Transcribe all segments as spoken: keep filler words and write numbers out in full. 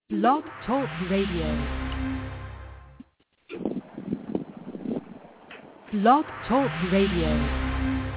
Blog Talk Radio. Blog Talk Radio.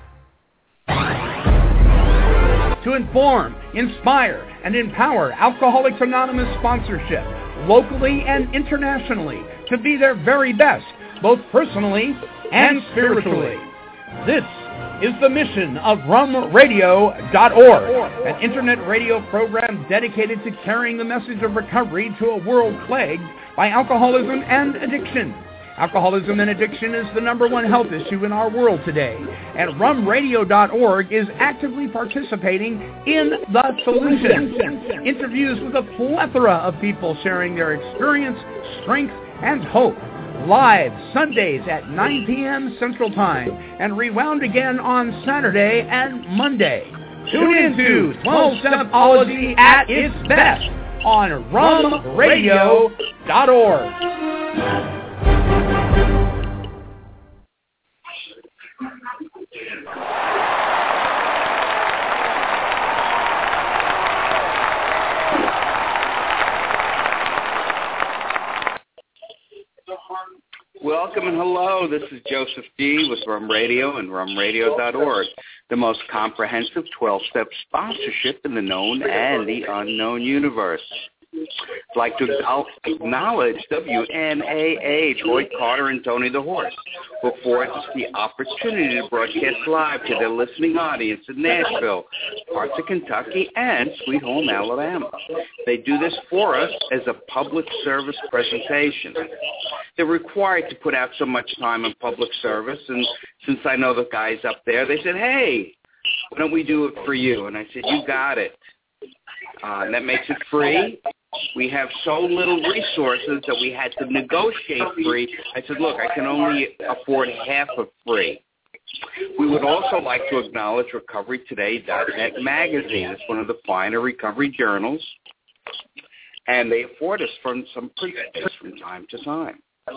To inform, inspire, and empower Alcoholics Anonymous sponsorship, locally and internationally, to be their very best, both personally and spiritually. This is the mission of rum radio dot org, an internet radio program dedicated to carrying the message of recovery to a world plagued by alcoholism and addiction. Alcoholism and addiction is the number one health issue in our world today, and rum radio dot org is actively participating in the solution. Interviews with a plethora of people sharing their experience, strength, and hope. Live Sundays at nine p.m. Central Time and rewound again on Saturday and Monday. Tune into twelve-Stepology at its best on rum radio dot org. Welcome and hello. This is Joseph D. with Rum Radio and rum radio dot org, the most comprehensive twelve-step sponsorship in the known and the unknown universe. I'd like to acknowledge W N A H, Hoyt Carter, and Tony the Horse, who afford us the opportunity to broadcast live to their listening audience in Nashville, parts of Kentucky, and Sweet Home, Alabama. They do this for us as a public service presentation. They're required to put out so much time in public service, and since I know the guys up there, they said, hey, why don't we do it for you? And I said, you got it. Uh, and that makes it free. We have so little resources that we had to negotiate free. I said, look, I can only afford half of free. We would also like to acknowledge recovery today dot net magazine. It's one of the finer recovery journals, and they afford us from some presents from time to time.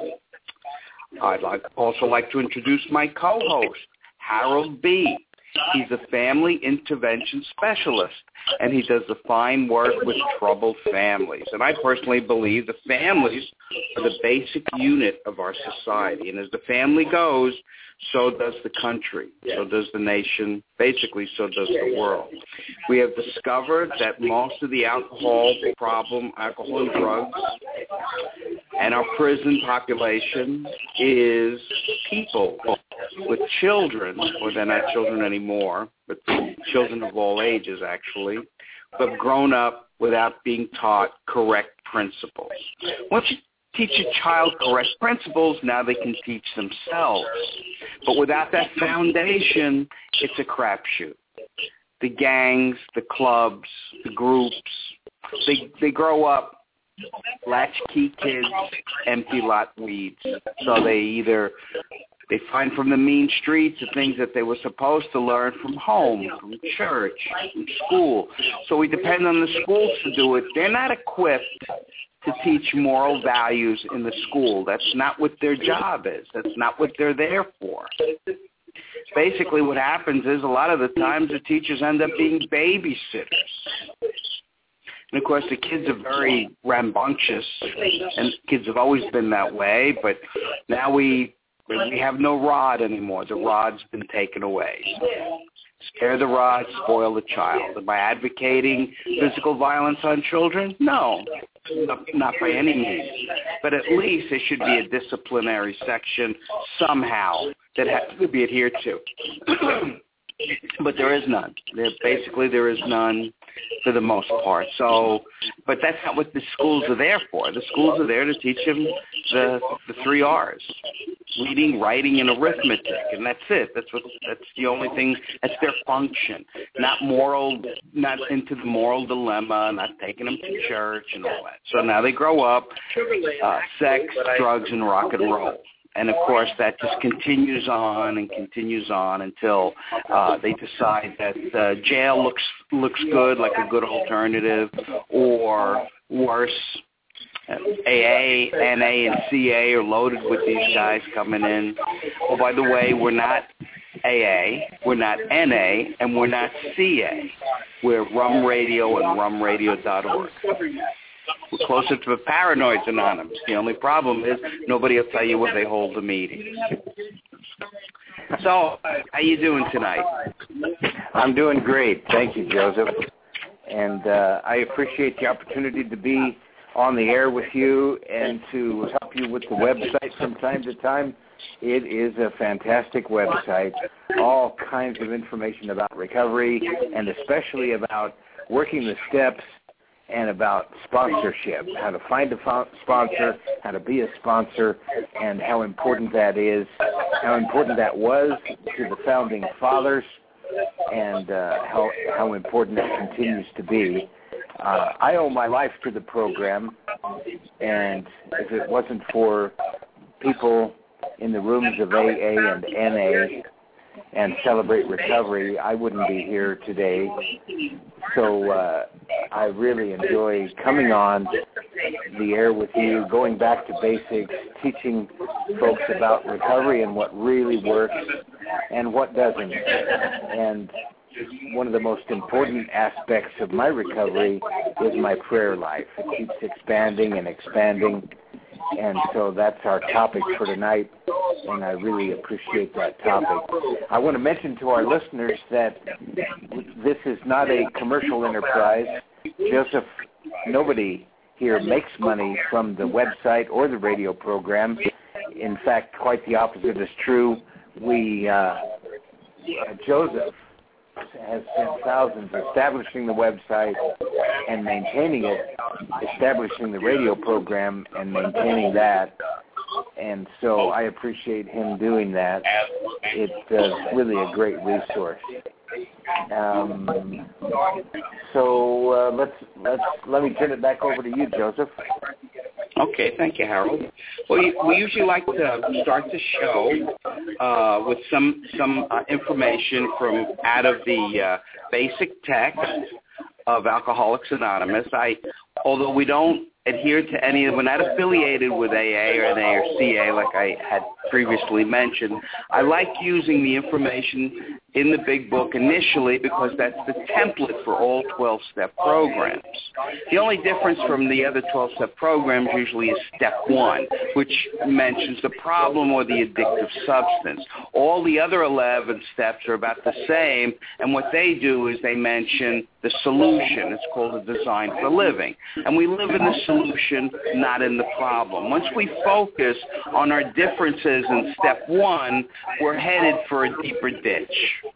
I'd like, also like to introduce my co-host, Harold B. He's a family intervention specialist, and he does the fine work with troubled families. And I personally believe the families are the basic unit of our society. And as the family goes, so does the country, so does the nation, basically so does the world. We have discovered that most of the alcohol problem, alcohol and drugs, and our prison population is people with children, or they're not children anymore, but children of all ages actually, who have grown up without being taught correct principles. Once you teach a child correct principles, now they can teach themselves. But without that foundation, it's a crapshoot. The gangs, the clubs, the groups, they they grow up latchkey kids, empty lot weeds. So they either they find from the mean streets the things that they were supposed to learn from home, from church, from school. So we depend on the schools to do it. They're not equipped to teach moral values in the school. That's not what their job is. That's not what they're there for. Basically what happens is a lot of the times the teachers end up being babysitters. And, of course, the kids are very rambunctious, and kids have always been that way, but now we we have no rod anymore. The rod's been taken away. Spare the rod, spoil the child. Am I advocating physical violence on children? No, not by any means. But at least there should be a disciplinary section somehow that has to be adhered to. But there is none. There, basically, there is none for the most part. So, but that's not what the schools are there for. The schools are there to teach them the the three R's: reading, writing, and arithmetic, and that's it. That's what. That's the only thing. That's their function. Not moral. Not into the moral dilemma. Not taking them to church and all that. So now they grow up, uh, sex, drugs, and rock and roll. And, of course, that just continues on and continues on until uh, they decide that uh, jail looks looks good, like a good alternative, or worse, A A, N A, and C A are loaded with these guys coming in. Oh, by the way, we're not A A, we're not N A, and we're not C A. We're Rum Radio and rum radio dot org. closer to the Paranoids Anonymous. The only problem is nobody will tell you where they hold the meetings. So, how you doing tonight? I'm doing great. Thank you, Joseph. And uh, I appreciate the opportunity to be on the air with you and to help you with the website from time to time. It is a fantastic website, all kinds of information about recovery and especially about working the steps and about sponsorship, how to find a fo- sponsor, how to be a sponsor, and how important that is, how important that was to the founding fathers, and uh, how how important it continues to be. Uh, I owe my life to the program, and if it wasn't for people in the rooms of A A and N A and Celebrate Recovery, I wouldn't be here today. So uh, I really enjoy coming on the air with you, going back to basics, teaching folks about recovery and what really works and what doesn't. And one of the most important aspects of my recovery is my prayer life. It keeps expanding and expanding. And so that's our topic for tonight, and I really appreciate that topic. I want to mention to our listeners that this is not a commercial enterprise. Joseph, nobody here makes money from the website or the radio program. In fact, quite the opposite is true. We, uh, uh, Joseph has spent thousands establishing the website and maintaining it, establishing the radio program and maintaining that. And so I appreciate him doing that. It's uh, really a great resource. Um, so uh, let's let's let me turn it back over to you, Joseph. Okay, thank you, Harold. Well, we usually like to start the show uh, with some some uh, information from out of the uh, basic text of Alcoholics Anonymous. I, although we don't adhere to any, we're not affiliated with A A or N A or C A like I had previously mentioned. I like using the information in the big book initially because that's the template for all twelve-step programs. The only difference from the other twelve-step programs usually is step one, which mentions the problem or the addictive substance. All the other eleven steps are about the same, and what they do is they mention the solution. It's called a design for living. And we live in the solution, not in the problem. Once we focus on our differences in step one, we're headed for a deeper ditch.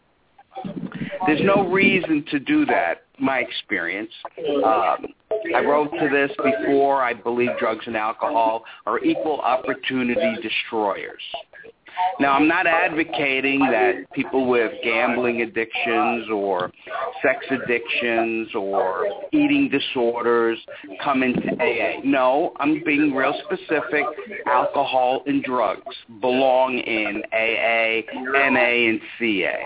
There's no reason to do that, my experience. Um, I wrote to this before. I believe drugs and alcohol are equal opportunity destroyers. Now, I'm not advocating that people with gambling addictions or sex addictions or eating disorders come into A A. No, I'm being real specific. Alcohol and drugs belong in A A, N A, and C A.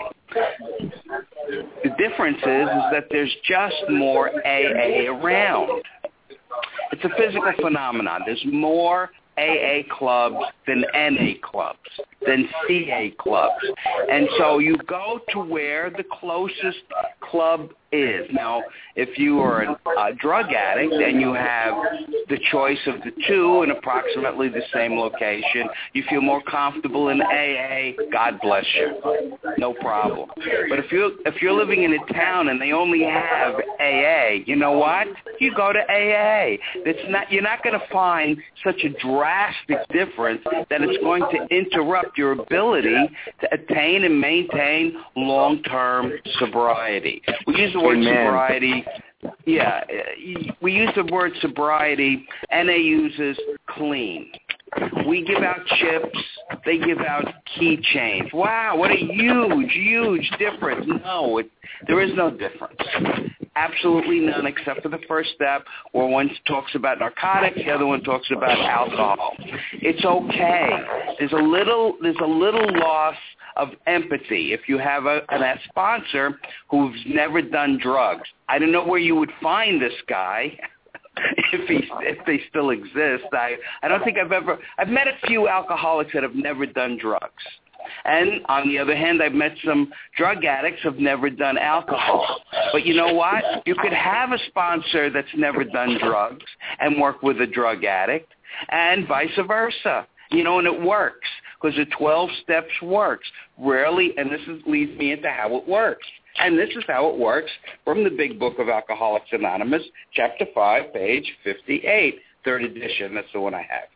The difference is, is that there's just more A A around. It's a physical phenomenon. There's more A A clubs than N A clubs, than C A clubs. And so you go to where the closest club is. Now, if you are a, a drug addict and you have the choice of the two in approximately the same location, you feel more comfortable in A A, God bless you. No problem. But if you're, if you're living in a town and they only have A A, you know what? You go to A A. It's not, you're not going to find such a drastic difference that it's going to interrupt your ability to attain and maintain long-term sobriety. We use the word Amen. sobriety. Yeah, we use the word sobriety. N A uses clean. We give out chips. They give out keychains. Wow, what a huge, huge difference. No, it, there is no difference. Absolutely none, except for the first step, where one talks about narcotics, the other one talks about alcohol. It's okay. There's a little, there's a little loss of empathy if you have a, a sponsor who's never done drugs. I don't know where you would find this guy. If he, if they still exist, I, I don't think I've ever, I've met a few alcoholics that have never done drugs. And on the other hand, I've met some drug addicts who've never done alcohol. But you know what? You could have a sponsor that's never done drugs and work with a drug addict, and vice versa. You know, and it works because the twelve steps works. Rarely, and this is, leads me into how it works. And this is how it works from the Big Book of Alcoholics Anonymous, Chapter five, page fifty-eight, third edition. That's the one I have.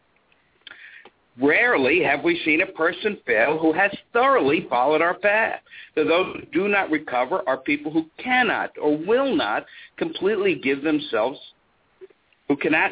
Rarely have we seen a person fail who has thoroughly followed our path. So those who do not recover are people who cannot or will not completely give themselves, who cannot,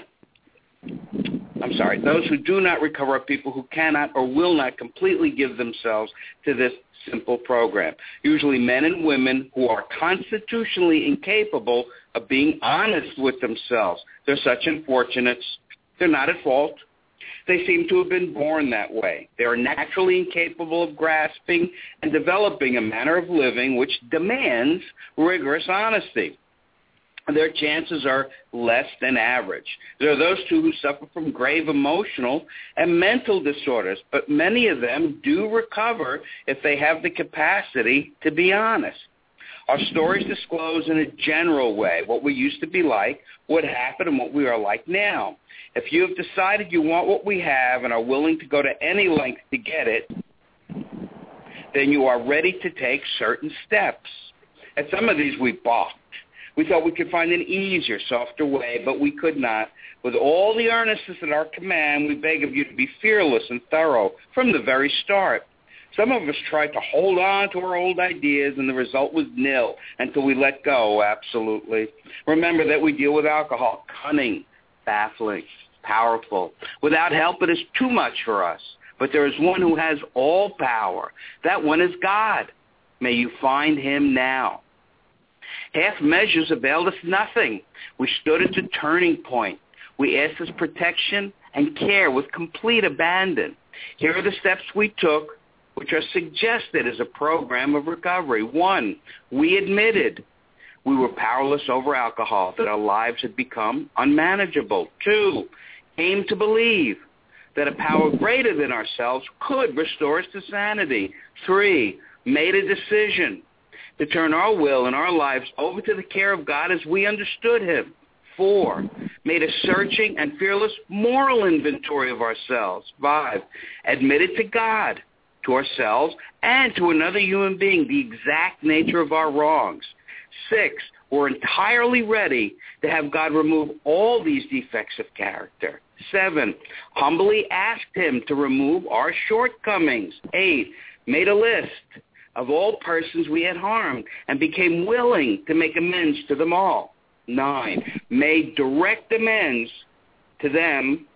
I'm sorry, those who do not recover are people who cannot or will not completely give themselves to this simple program. Usually men and women who are constitutionally incapable of being honest with themselves. They're such unfortunates. They're not at fault. They seem to have been born that way. They are naturally incapable of grasping and developing a manner of living which demands rigorous honesty. Their chances are less than average. There are those, too, who suffer from grave emotional and mental disorders, but many of them do recover if they have the capacity to be honest. Our stories disclose in a general way what we used to be like, what happened, and what we are like now. If you have decided you want what we have and are willing to go to any length to get it, then you are ready to take certain steps. At some of these we balked. We thought we could find an easier, softer way, but we could not. With all the earnestness at our command, we beg of you to be fearless and thorough from the very start. Some of us tried to hold on to our old ideas, and the result was nil until we let go, absolutely. Remember that we deal with alcohol, cunning, baffling, powerful. Without help, it is too much for us. But there is one who has all power. That one is God. May you find him now. Half measures availed us nothing. We stood at a turning point. We asked his protection and care with complete abandon. Here are the steps we took, which are suggested as a program of recovery. One, we admitted we were powerless over alcohol, that our lives had become unmanageable. Two, came to believe that a power greater than ourselves could restore us to sanity. Three, made a decision to turn our will and our lives over to the care of God as we understood him. Four, made a searching and fearless moral inventory of ourselves. Five, admitted to God, to ourselves, and to another human being the exact nature of our wrongs. Six, we're entirely ready to have God remove all these defects of character. Seven, humbly asked him to remove our shortcomings. Eight, made a list of all persons we had harmed and became willing to make amends to them all. Nine, made direct amends to them.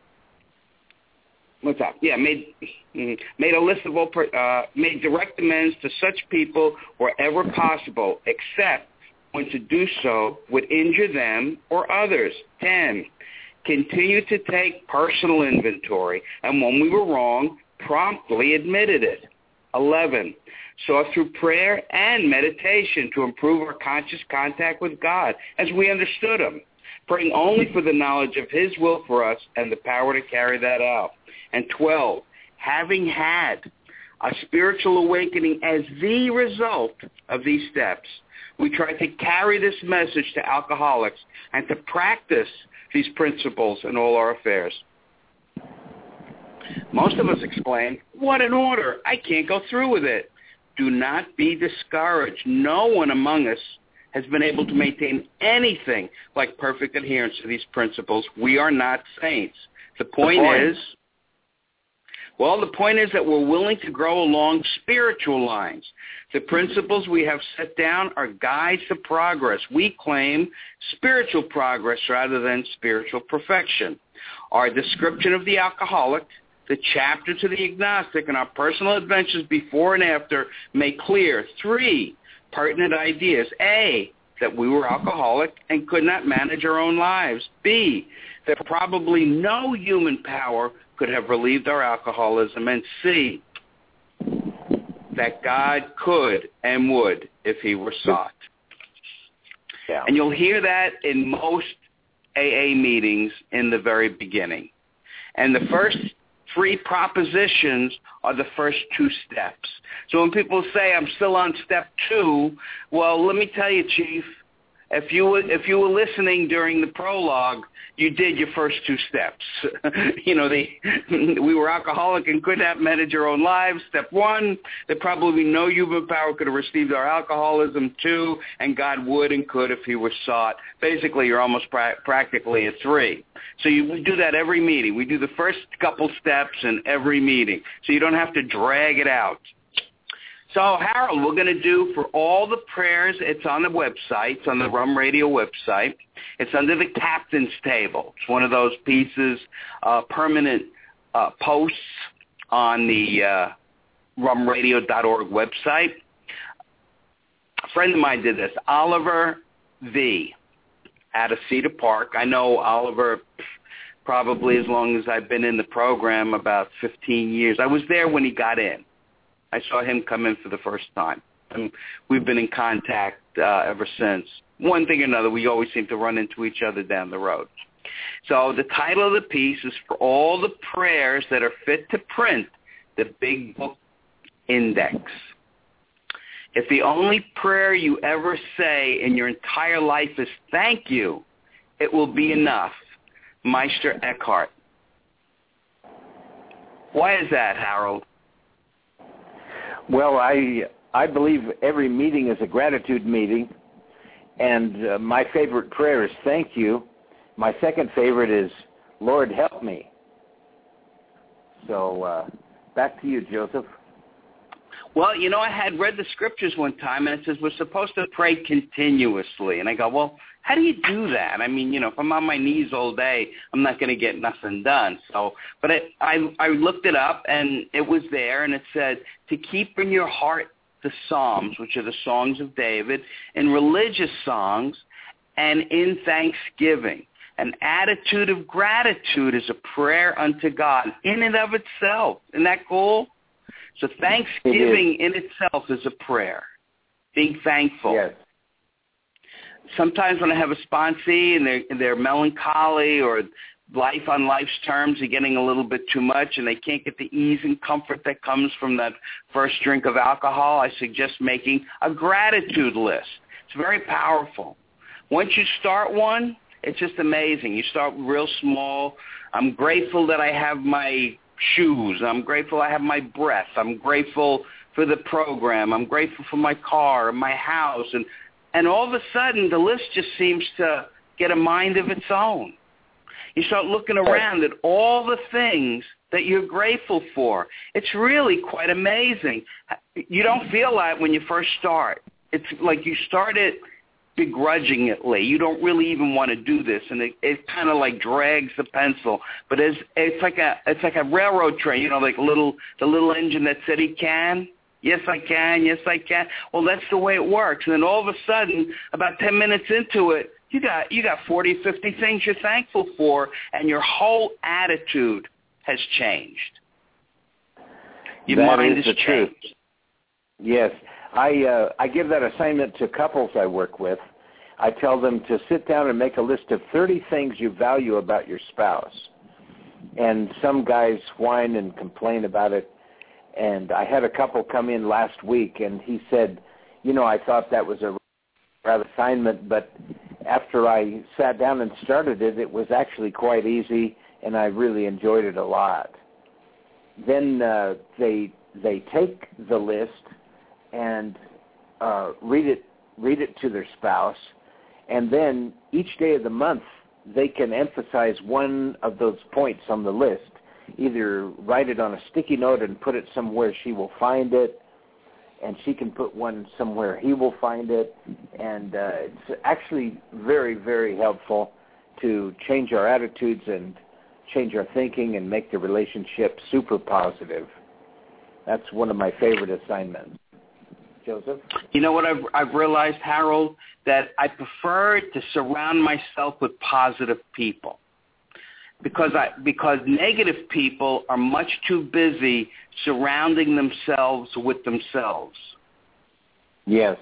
What's up? Yeah, made made a list of all per, uh, made direct amends to such people wherever possible, except when to do so would injure them or others. Ten, continue to take personal inventory, and when we were wrong, promptly admitted it. Eleven, sought through prayer and meditation to improve our conscious contact with God as we understood him, praying only for the knowledge of his will for us and the power to carry that out. And twelve, having had a spiritual awakening as the result of these steps, we try to carry this message to alcoholics and to practice these principles in all our affairs. Most of us exclaim, what an order! I can't go through with it. Do not be discouraged. No one among us has been able to maintain anything like perfect adherence to these principles. We are not saints. The point, the point is, well, the point is that we're willing to grow along spiritual lines. The principles we have set down are guides to progress. We claim spiritual progress rather than spiritual perfection. Our description of the alcoholic, the chapter to the agnostic, and our personal adventures before and after make clear three pertinent ideas. A, that we were alcoholic and could not manage our own lives. B, that probably no human power could have relieved our alcoholism. And C, that God could and would if he were sought. Yeah. And you'll hear that in most A A meetings in the very beginning. And the first three propositions are the first two steps. So when people say, I'm still on step two, well, let me tell you, Chief, if you were, if you were listening during the prologue, you did your first two steps. you know, the, we were alcoholic and could not manage our own lives. Step one, there probably no human power could have received our alcoholism. Two, and God would and could if he were sought. Basically, you're almost pra- practically at three. So you, we do that every meeting. We do the first couple steps in every meeting, so you don't have to drag it out. So, Harold, we're going to do for all the prayers, it's on the website, it's on the Rum Radio website. It's under the Captain's Table. It's one of those pieces, uh, permanent uh, posts on the uh, rum radio dot org website. A friend of mine did this, Oliver V. out of Cedar Park. I know Oliver probably as long as I've been in the program, about fifteen years. I was there when he got in. I saw him come in for the first time. And we've been in contact uh, ever since. One thing or another, we always seem to run into each other down the road. So the title of the piece is For All the Prayers That Are Fit to Print, the Big Book Index. If the only prayer you ever say in your entire life is thank you, it will be enough. Meister Eckhart. Why is that, Harold? Well, I I believe every meeting is a gratitude meeting, and uh, my favorite prayer is thank you. My second favorite is Lord help me. So uh, back to you, Joseph. Well, you know, I had read the scriptures one time, and it says we're supposed to pray continuously. And I go, well, how do you do that? I mean, you know, if I'm on my knees all day, I'm not going to get nothing done. So, but it, I, I looked it up, and it was there, and it said to keep in your heart the Psalms, which are the songs of David, and religious songs, and in thanksgiving. An attitude of gratitude is a prayer unto God in and of itself. Isn't that cool? So thanksgiving it in itself is a prayer, being thankful. Yes. Sometimes when I have a sponsee and they're, they're melancholy or life on life's terms are getting a little bit too much and they can't get the ease and comfort that comes from that first drink of alcohol, I suggest making a gratitude list. It's very powerful. Once you start one, it's just amazing. You start real small. I'm grateful that I have my shoes. I'm grateful I have my breath. I'm grateful for the program. I'm grateful for my car and my house. And, and all of a sudden, the list just seems to get a mind of its own. You start looking around at all the things that you're grateful for. It's really quite amazing. You don't feel that when you first start. It's like you start it begrudgingly. You don't really even want to do this, and it, it kind of like drags the pencil. But it's it's like a it's like a railroad train, you know, like little the little engine that said he can. Yes, I can. Yes, I can. Well, that's the way it works. And then all of a sudden, about ten minutes into it, you got you got forty, fifty things you're thankful for, and your whole attitude has changed. Your that mind is has the changed. Truth. Yes. I uh, I give that assignment to couples I work with. I tell them to sit down and make a list of thirty things you value about your spouse. And some guys whine and complain about it. And I had a couple come in last week, and he said, you know, I thought that was a rather assignment, but after I sat down and started it, it was actually quite easy, and I really enjoyed it a lot. Then uh, they they take the list and uh, read it read it to their spouse, and then each day of the month they can emphasize one of those points on the list. Either write it on a sticky note and put it somewhere she will find it, and she can put one somewhere he will find it, and uh, it's actually very, very helpful to change our attitudes and change our thinking and make the relationship super positive. That's one of my favorite assignments. Joseph? You know what I've, I've realized, Harold? That I prefer to surround myself with positive people. Because I, because negative people are much too busy surrounding themselves with themselves. Yes.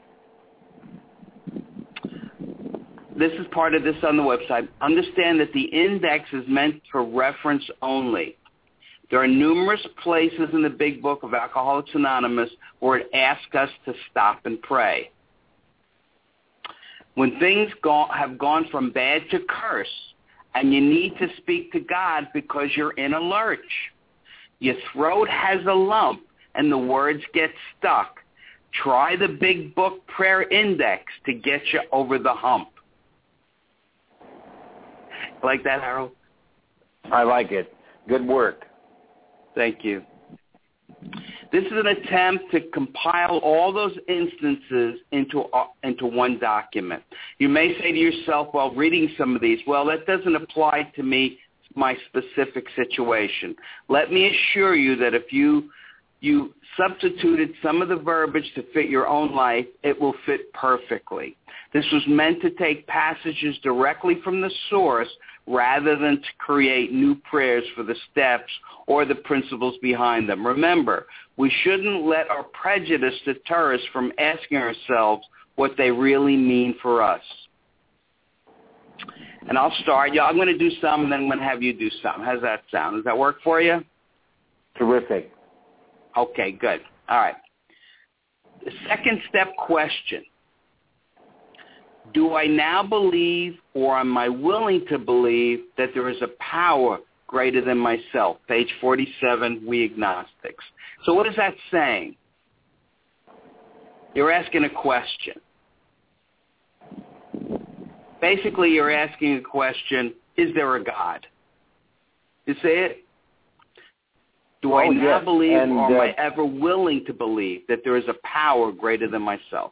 This is part of this on the website. Understand that the index is meant for reference only. There are numerous places in the big book of Alcoholics Anonymous where it asks us to stop and pray. When things go, have gone from bad to curse, and you need to speak to God because you're in a lurch, your throat has a lump, and the words get stuck, try the big book prayer index to get you over the hump. Like that, Harold? I like it. Good work. Thank you. This is an attempt to compile all those instances into uh, into one document. You may say to yourself, while reading some of these, well, that doesn't apply to me, my specific situation. Let me assure you that if you you substituted some of the verbiage to fit your own life, it will fit perfectly. This was meant to take passages directly from the source rather than to create new prayers for the steps or the principles behind them. Remember, we shouldn't let our prejudice deter us from asking ourselves what they really mean for us. And I'll start. Yeah, I'm going to do some, and then I'm going to have you do some. How's that sound? Does that work for you? Terrific. Okay, good. All right. The second step question. Do I now believe, or am I willing to believe, that there is a power greater than myself? Page forty-seven, We Agnostics. So what is that saying? You're asking a question. Basically, you're asking a question, is there a God? You see it? Do I oh, now yes. believe, and, or am uh, I ever willing to believe that there is a power greater than myself?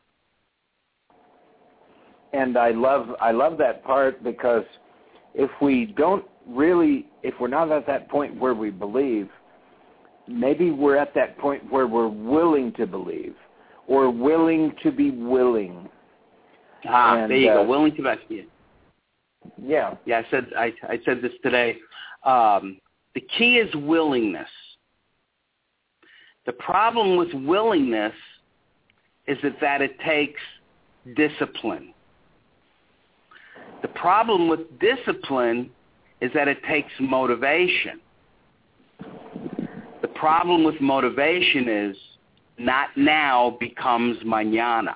And I love I love that part, because if we don't really, if we're not at that point where we believe, maybe we're at that point where we're willing to believe, or willing to be willing. Ah, and, there you uh, go. Willing to be. Yeah. Yeah, I said I, I said this today. Um, the key is willingness. The problem with willingness is that, that it takes discipline. The problem with discipline is that it takes motivation. The problem with motivation is not now becomes mañana.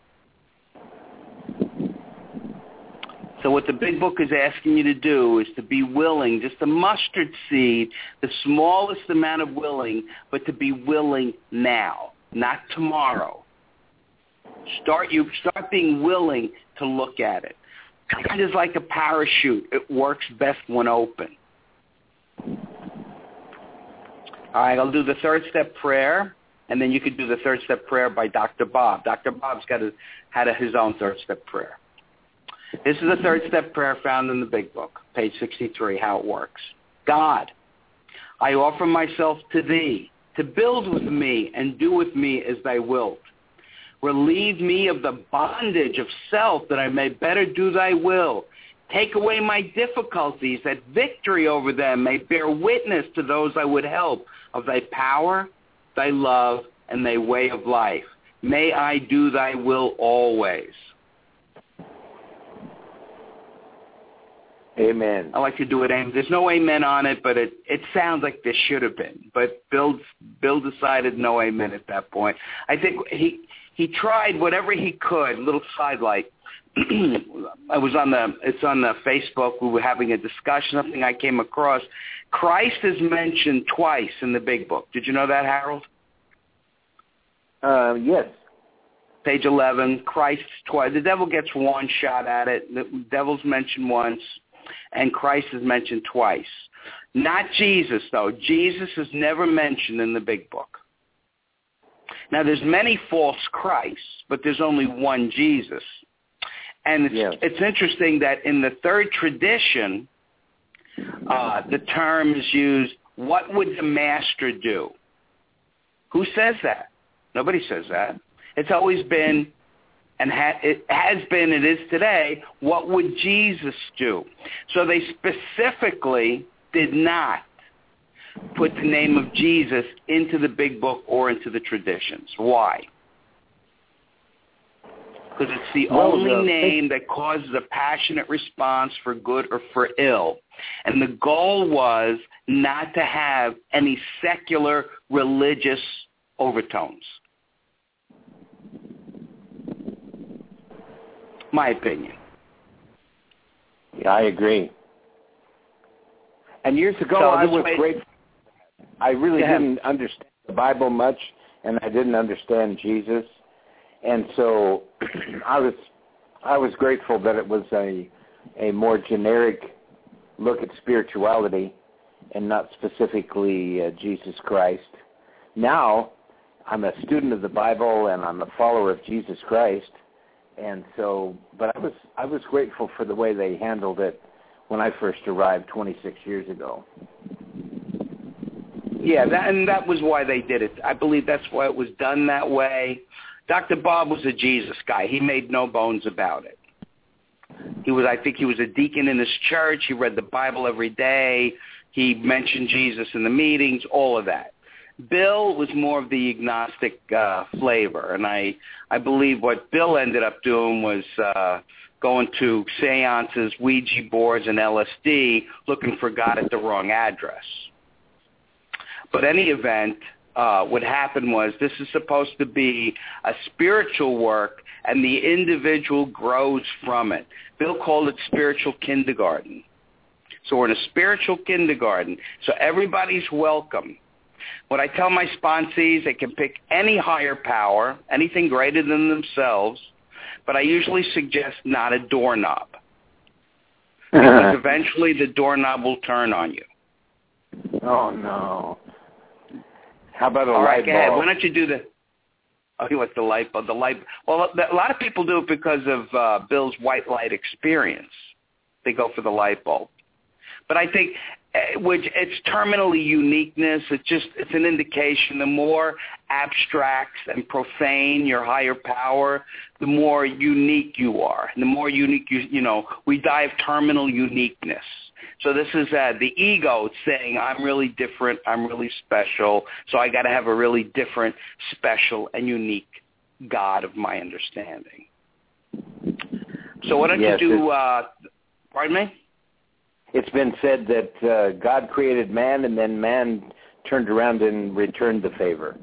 So what the big book is asking you to do is to be willing, just a mustard seed, the smallest amount of willing, but to be willing now, not tomorrow. Start you start being willing to look at it. Kind of like a parachute. It works best when open. All right, I'll do the third step prayer, and then you could do the third step prayer by Doctor Bob. Doctor Bob's got a, had a, his own third step prayer. This is the third step prayer found in the big book, page sixty-three, how it works. God, I offer myself to thee, to build with me and do with me as thy wilt. Relieve me of the bondage of self, that I may better do thy will. Take away my difficulties, that victory over them may bear witness to those I would help of thy power, thy love, and thy way of life. May I do thy will always. Amen. I like to do it. There's no amen on it, but it, it sounds like there should have been. But Bill, Bill decided no amen at that point. I think he he tried whatever he could. Little sidelight. I was on the it's on the Facebook. We were having a discussion. Something I came across. Christ is mentioned twice in the big book. Did you know that, Harold? Uh, yes. Page eleven. Christ twice. The devil gets one shot at it. The devil's mentioned once. And Christ is mentioned twice. Not Jesus, though. Jesus is never mentioned in the big book. Now, there's many false Christs, but there's only one Jesus. And it's, yes. it's interesting that in the third tradition, uh, the term is used, what would the master do? Who says that? Nobody says that. It's always been, and ha- it has been, it is today, what would Jesus do? So they specifically did not put the name of Jesus into the big book or into the traditions. Why? because it's the well, only uh, name that causes a passionate response for good or for ill. And the goal was not to have any secular religious overtones. My opinion. Yeah, I agree. And years ago, so I was way, grateful. I really didn't understand the Bible much, and I didn't understand Jesus. And so I was I was grateful that it was a a more generic look at spirituality and not specifically uh, Jesus Christ. Now I'm a student of the Bible and I'm a follower of Jesus Christ, and so but I was I was grateful for the way they handled it when I first arrived twenty-six years ago. Yeah, that, and that was why they did it. I believe that's why it was done that way. Doctor Bob was a Jesus guy. He made no bones about it. He was, I think he was a deacon in his church. He read the Bible every day. He mentioned Jesus in the meetings, all of that. Bill was more of the agnostic uh, flavor, and I, I believe what Bill ended up doing was uh, going to seances, Ouija boards, and L S D, looking for God at the wrong address. But any event, uh, what happened was this is supposed to be a spiritual work, and the individual grows from it. Bill called it spiritual kindergarten. So we're in a spiritual kindergarten, so everybody's welcome. What I tell my sponsees, they can pick any higher power, anything greater than themselves, but I usually suggest not a doorknob, because eventually the doorknob will turn on you. Oh, no. How about a All right, light go bulb? ahead. Why don't you do the, oh, you want the light bulb? The light, well, a lot of people do it because of uh, Bill's white light experience. They go for the light bulb. But I think which it's terminally uniqueness. It's just it's an indication. The more abstract and profane your higher power, the more unique you are. And the more unique you, you know, we die of terminal uniqueness. So this is uh, the ego saying, I'm really different, I'm really special, so I got to have a really different, special, and unique God of my understanding. So why don't yes, you do, uh, pardon me? It's been said that uh, God created man, and then man turned around and returned the favor.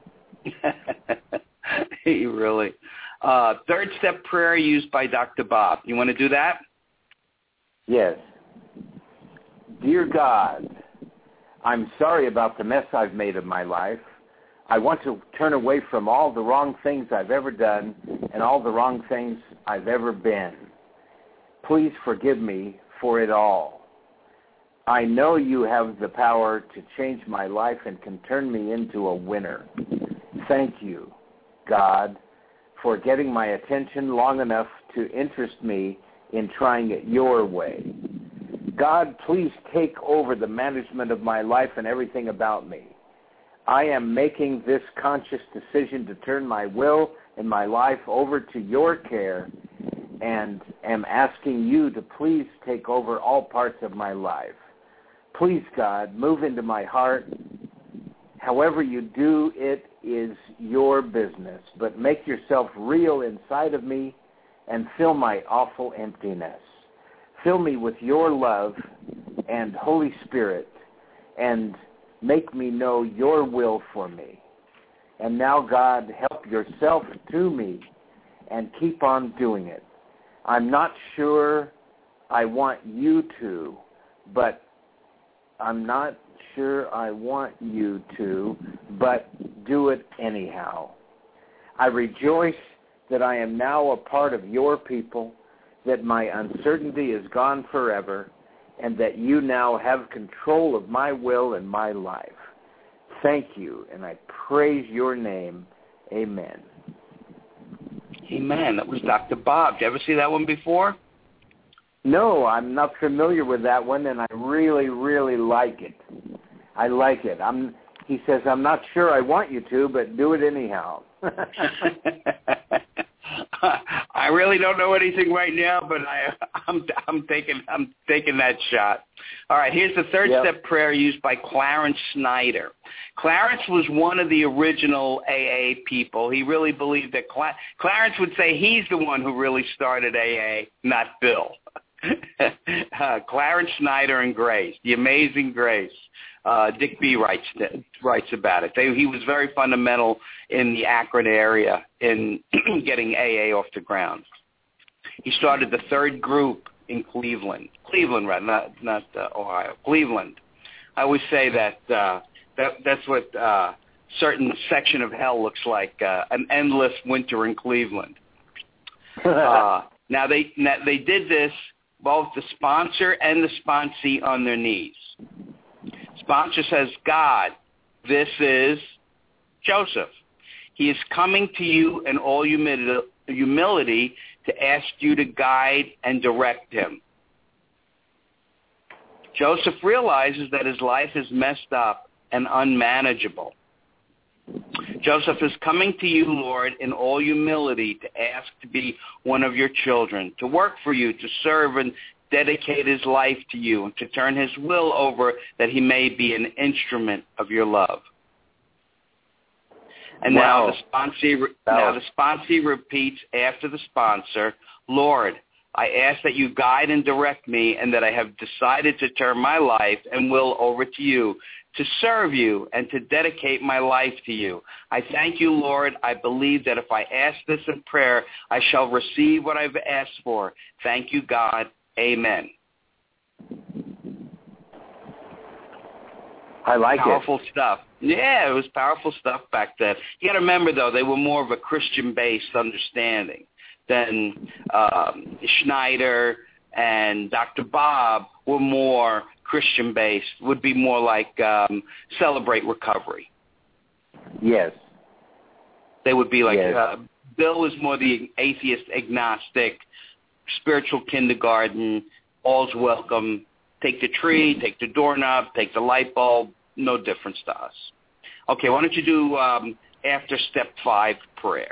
He really. Uh, third step prayer used by Doctor Bob. You want to do that? Yes. Dear God, I'm sorry about the mess I've made of my life. I want to turn away from all the wrong things I've ever done and all the wrong things I've ever been. Please forgive me for it all. I know you have the power to change my life and can turn me into a winner. Thank you, God, for getting my attention long enough to interest me in trying it your way. God, please take over the management of my life and everything about me. I am making this conscious decision to turn my will and my life over to your care and am asking you to please take over all parts of my life. Please, God, move into my heart. However you do it is your business, but make yourself real inside of me and fill my awful emptiness. Fill me with your love and Holy Spirit and make me know your will for me. And now, God, help yourself to me and keep on doing it. I'm not sure I want you to, but I'm not sure I want you to, but do it anyhow. I rejoice that I am now a part of your people, that my uncertainty is gone forever, and that you now have control of my will and my life. Thank you, and I praise your name. Amen. Amen. That was Doctor Bob. Did you ever see that one before? No, I'm not familiar with that one, and I really, really like it. I like it. I'm. He says, I'm not sure I want you to, but do it anyhow. I really don't know anything right now, but I, I'm I'm taking I'm taking that shot. All right, here's the third yep. step prayer used by Clarence Snyder. Clarence was one of the original A A people. He really believed that Cla- Clarence would say he's the one who really started A A, not Bill. uh, Clarence Snyder and Grace, the Amazing Grace. Uh, Dick B. writes writes about it. They, he was very fundamental in the Akron area in getting A A off the ground. He started the third group in Cleveland, Cleveland, right? Not not uh, Ohio, Cleveland. I always say that uh, that that's what uh, certain section of hell looks like, uh, an endless winter in Cleveland. uh, now they now they did this, both the sponsor and the sponsee on their knees. Sponsor says, God, this is Joseph. He is coming to you in all humility to ask you to guide and direct him. Joseph realizes that his life is messed up and unmanageable. Joseph is coming to you, Lord, in all humility to ask to be one of your children, to work for you, to serve and dedicate his life to you, and to turn his will over that he may be an instrument of your love. And wow. now the sponsee now the sponsee repeats after the sponsor, Lord, I ask that you guide and direct me, and that I have decided to turn my life and will over to you, to serve you and to dedicate my life to you. I thank you, Lord. I believe that if I ask this in prayer, I shall receive what I've asked for. Thank you, God. Amen. I like powerful it. Powerful stuff. Yeah, it was powerful stuff back then. You got to remember, though, they were more of a Christian-based understanding than um, Schneider and Doctor Bob were more Christian-based, would be more like um, Celebrate Recovery. Yes. They would be like, yes. uh, Bill was more the atheist, agnostic, spiritual kindergarten, all's welcome, take the tree, take the doorknob, take the light bulb, no difference to us. Okay, why don't you do um, after step five prayer?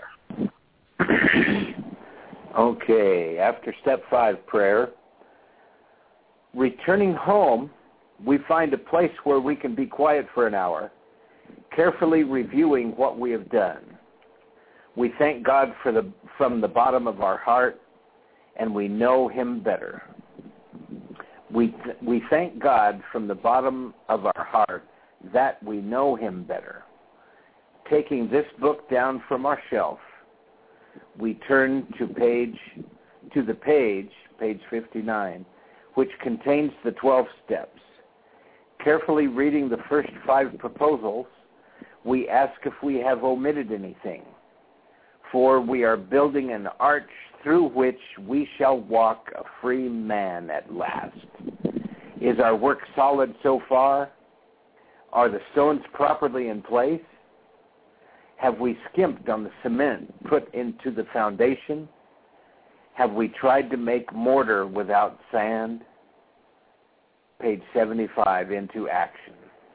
Okay, after step five prayer, returning home, we find a place where we can be quiet for an hour, carefully reviewing what we have done. We thank God for the from the bottom of our heart, and we know him better. We th- we thank God from the bottom of our heart that we know him better. Taking this book down from our shelf, we turn to page to the page, page fifty-nine, which contains the twelve steps. Carefully reading the first five proposals, we ask if we have omitted anything. For we are building an arch through which we shall walk a free man at last. Is our work solid so far? Are the stones properly in place? Have we skimped on the cement put into the foundation? Have we tried to make mortar without sand? Page seventy-five, into action.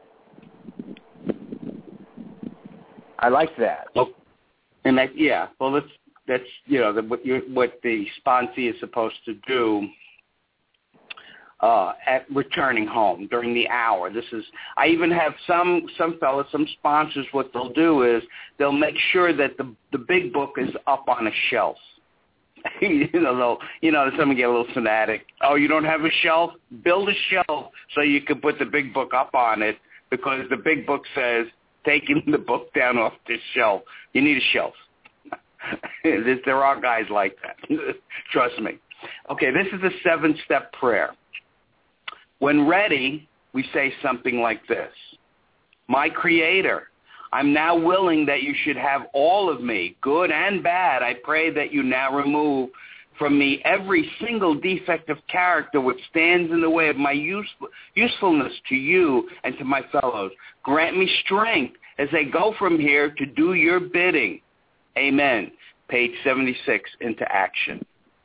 I like that. Well, and that, yeah, well, that's, that's you know, the, what, you, what the sponsee is supposed to do uh, at returning home during the hour. This is, I even have some, some fellas, some sponsors, what they'll do is they'll make sure that the, the big book is up on a shelf. you know, they'll, you know, someone get a little fanatic. Oh, you don't have a shelf? Build a shelf so you can put the big book up on it, because the big book says, taking the book down off this shelf. You need a shelf. There are guys like that. Trust me. Okay, this is a seven-step prayer. When ready, we say something like this. My Creator, I'm now willing that you should have all of me, good and bad. I pray that you now remove from me every single defect of character which stands in the way of my use, usefulness to you and to my fellows. Grant me strength as I go from here to do your bidding. Amen. Page seventy-six, into action.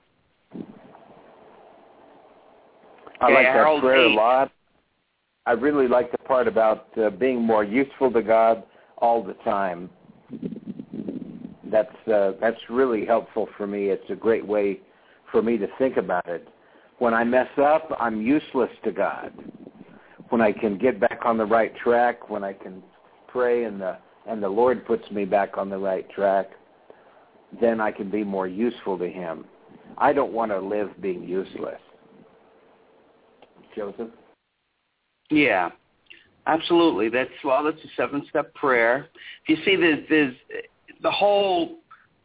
I like that Harold prayer eight. a lot. I really like the part about uh, being more useful to God all the time. that's uh, that's really helpful for me. It's a great way for me to think about it. When I mess up, I'm useless to God. When I can get back on the right track, when I can pray and the and the Lord puts me back on the right track, then I can be more useful to Him. I don't want to live being useless. Joseph? Yeah, absolutely. That's well, that's a seven-step prayer. You see, there's, there's the whole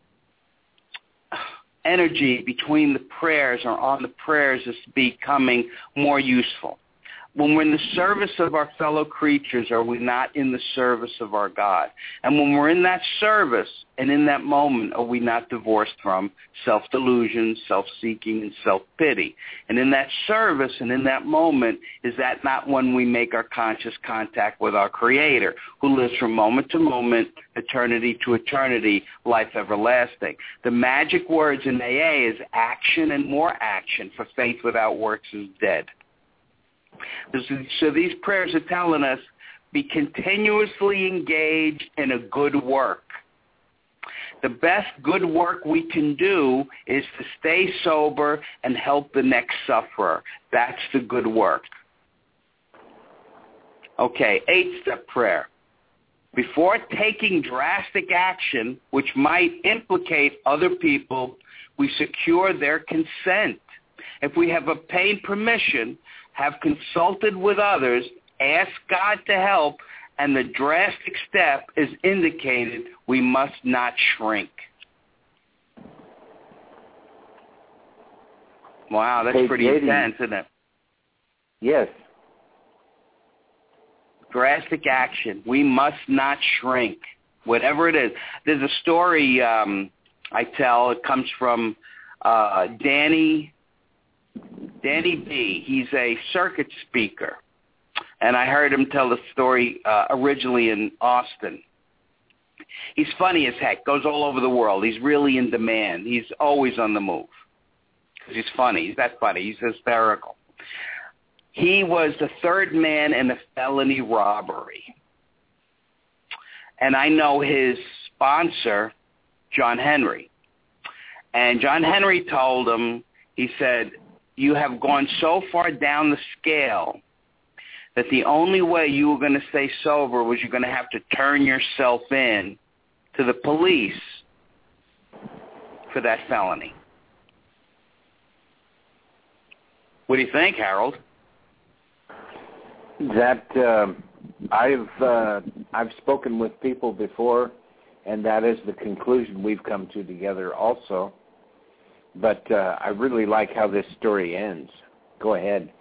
energy between the prayers or on the prayers is becoming more useful. When we're in the service of our fellow creatures, are we not in the service of our God? And when we're in that service and in that moment, are we not divorced from self-delusion, self-seeking, and self-pity? And in that service and in that moment, is that not when we make our conscious contact with our Creator, who lives from moment to moment, eternity to eternity, life everlasting? The magic words in A A is action and more action, for faith without works is dead. So these prayers are telling us, be continuously engaged in a good work. The best good work we can do is to stay sober and help the next sufferer. That's the good work. Okay, eight-step prayer. Before taking drastic action, which might implicate other people, we secure their consent. If we have obtained permission, have consulted with others, ask God to help, and the drastic step is indicated, we must not shrink. Wow, that's Page pretty eighty. intense, isn't it? Yes. Drastic action. We must not shrink, whatever it is. There's a story um, I tell. It comes from uh, Danny Danny B. He's a circuit speaker, and I heard him tell the story uh, originally in Austin. He's funny as heck, goes all over the world. He's really in demand. He's always on the move because he's funny. He's that funny. He's hysterical. He was the third man in a felony robbery, and I know his sponsor, John Henry. And John Henry told him, he said, you have gone so far down the scale that the only way you were going to stay sober was you're going to have to turn yourself in to the police for that felony. What do you think, Harold? That uh, I've uh, I've spoken with people before, and that is the conclusion we've come to together also. But uh, I really like how this story ends. Go ahead.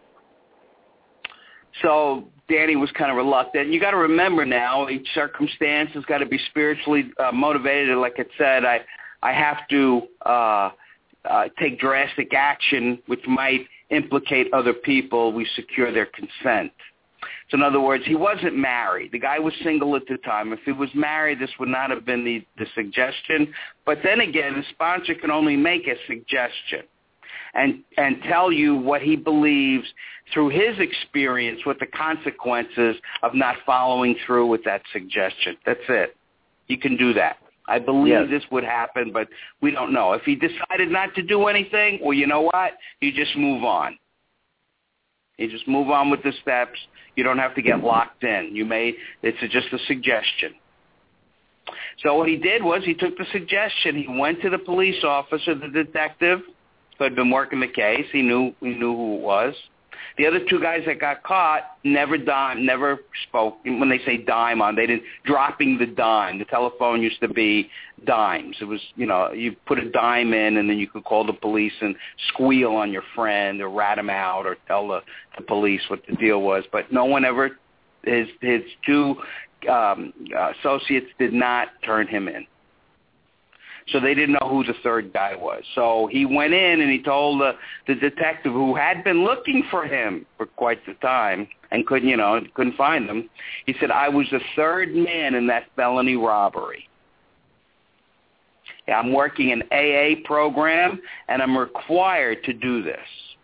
So Danny was kind of reluctant. You got to remember now, each circumstance has got to be spiritually uh, motivated. Like I said, I I have to uh, uh, take drastic action, which might implicate other people. We secure their consent. So in other words, he wasn't married. The guy was single at the time. If he was married, this would not have been the, the suggestion. But then again, the sponsor can only make a suggestion and and tell you what he believes through his experience with the consequences of not following through with that suggestion. That's it. You can do that. I believe yes. this would happen, but we don't know. If he decided not to do anything, well, you know what? You just move on. You just move on with the steps. You don't have to get locked in. You may, it's just a suggestion. So what he did was he took the suggestion. He went to the police officer, the detective who had been working the case. He knew he knew who it was. The other two guys that got caught never dime, never spoke. When they say dime on, they didn't dropping the dime. The telephone used to be dimes. It was, you know, you put a dime in, and then you could call the police and squeal on your friend or rat him out or tell the, the police what the deal was. But no one ever, his his two um, associates did not turn him in. So they didn't know who the third guy was. So he went in and he told the, the detective who had been looking for him for quite the time and couldn't, you know, couldn't find him. He said, I was the third man in that felony robbery. Yeah, I'm working an A A program and I'm required to do this.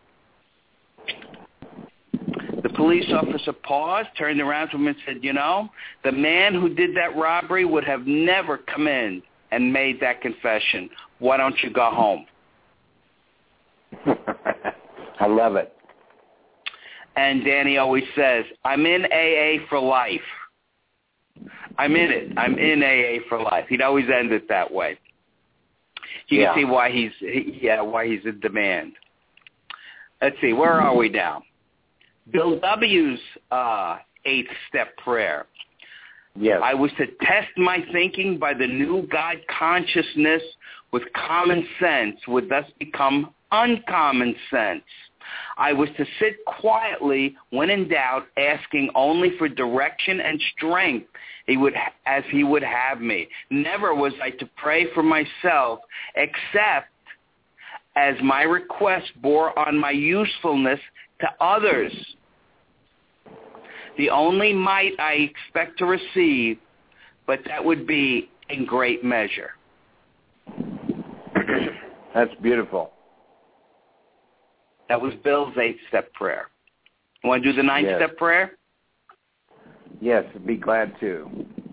The police officer paused, turned around to him and said, you know, the man who did that robbery would have never come in and made that confession. Why don't you go home? I love it. And Danny always says, I'm in A A for life. I'm in it. I'm in A A for life. He'd always end it that way. You yeah. can see why he's yeah why he's in demand. Let's see, where are we now? Bill W.'s uh, eighth step prayer. Yes. I was to test my thinking by the new God consciousness with common sense would thus become uncommon sense. I was to sit quietly when in doubt, asking only for direction and strength he would, as he would have me. Never was I to pray for myself, except as my request bore on my usefulness to others. The only might I expect to receive, but that would be in great measure. That's beautiful. That was Bill's eighth-step prayer. You want to do the ninth-step yes. prayer? Yes, I'd be glad to.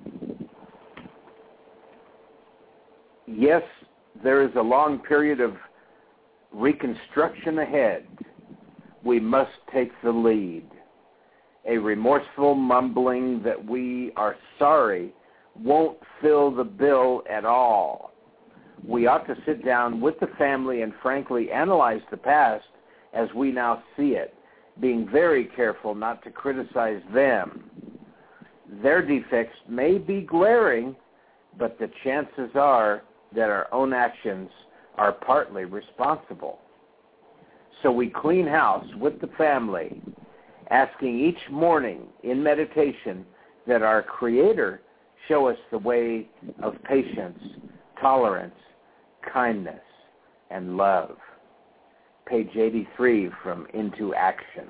Yes, there is a long period of reconstruction ahead. We must take the lead. A remorseful mumbling that we are sorry won't fill the bill at all. We ought to sit down with the family and frankly analyze the past as we now see it, being very careful not to criticize them. Their defects may be glaring, but the chances are that our own actions are partly responsible. So we clean house with the family, asking each morning in meditation that our Creator show us the way of patience, tolerance, kindness, and love. Page eighty-three from Into Action.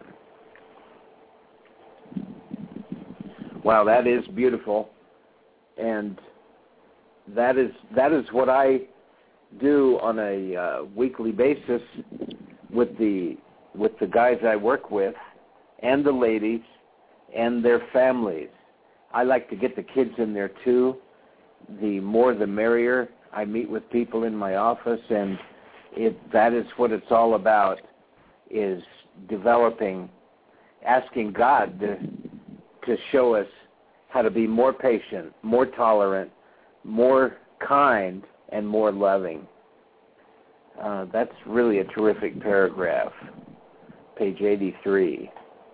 Wow, that is beautiful. And that is that is what I do on a uh, weekly basis with the with the guys I work with and the ladies and their families. I like to get the kids in there too. The more the merrier. I meet with people in my office, and it that is what it's all about, is developing, asking God to to show us how to be more patient, more tolerant, more kind, and more loving. Uh, that's really a terrific paragraph. Page eighty-three.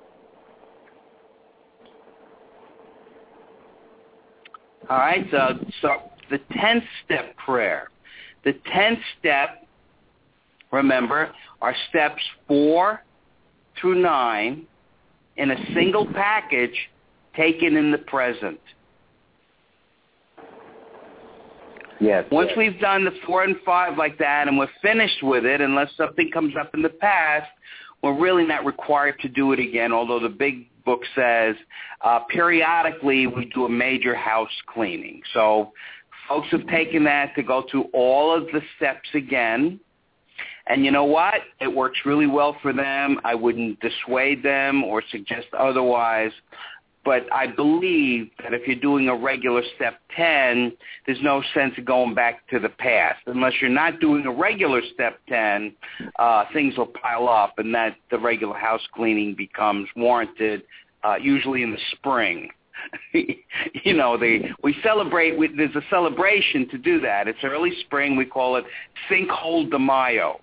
All right, so, so the tenth step prayer. The tenth step, remember, are steps four through nine in a single package taken in the present. Yes. Once yes. we've done the four and five like that and we're finished with it, unless something comes up in the past, we're really not required to do it again, although the big book says uh, periodically we do a major house cleaning. So folks have taken that to go through all of the steps again. And you know what? It works really well for them. I wouldn't dissuade them or suggest otherwise. But I believe that if you're doing a regular step ten, there's no sense of going back to the past. Unless you're not doing a regular step ten, uh, things will pile up, and that the regular house cleaning becomes warranted, uh, usually in the spring. you know, they we celebrate. We, there's a celebration to do that. It's early spring. We call it Sinkhole de Mayo.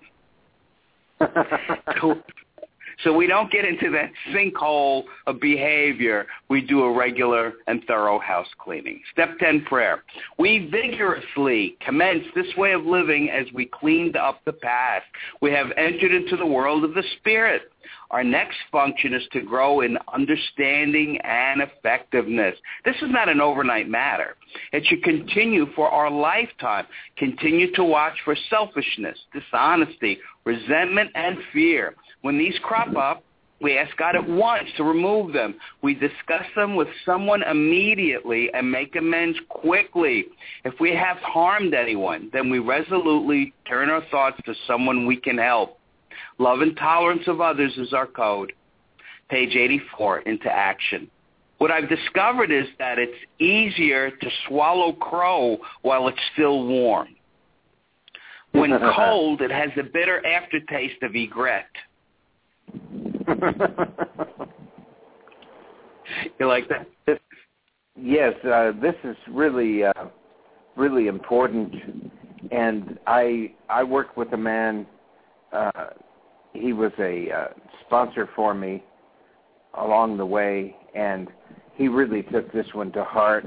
so, so we don't get into that sinkhole of behavior. We do a regular and thorough house cleaning. Step ten prayer. We vigorously commence this way of living as we cleaned up the past. We have entered into the world of the Spirit. Our next function is to grow in understanding and effectiveness. This is not an overnight matter. It should continue for our lifetime. Continue to watch for selfishness, dishonesty, resentment, and fear. When these crop up, we ask God at once to remove them. We discuss them with someone immediately and make amends quickly. If we have harmed anyone, then we resolutely turn our thoughts to someone we can help. Love and tolerance of others is our code. Page eighty-four, Into Action. What I've discovered is that it's easier to swallow crow while it's still warm. When cold, it has a bitter aftertaste of egret. You like that? This, yes, uh, this is really, uh, really important. And I, I worked with a man. Uh, he was a uh, sponsor for me along the way, and he really took this one to heart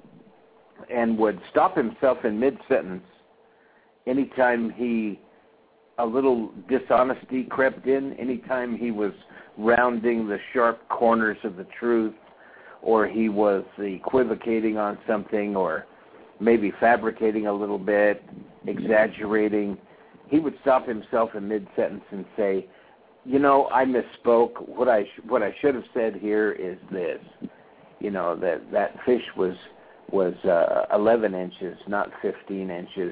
and would stop himself in mid-sentence anytime he, a little dishonesty crept in, anytime he was rounding the sharp corners of the truth, or he was equivocating on something, or maybe fabricating a little bit, exaggerating. He would stop himself in mid-sentence and say, you know, I misspoke. What I sh- what I should have said here is this. You know, that that fish was was uh, eleven inches, not fifteen inches.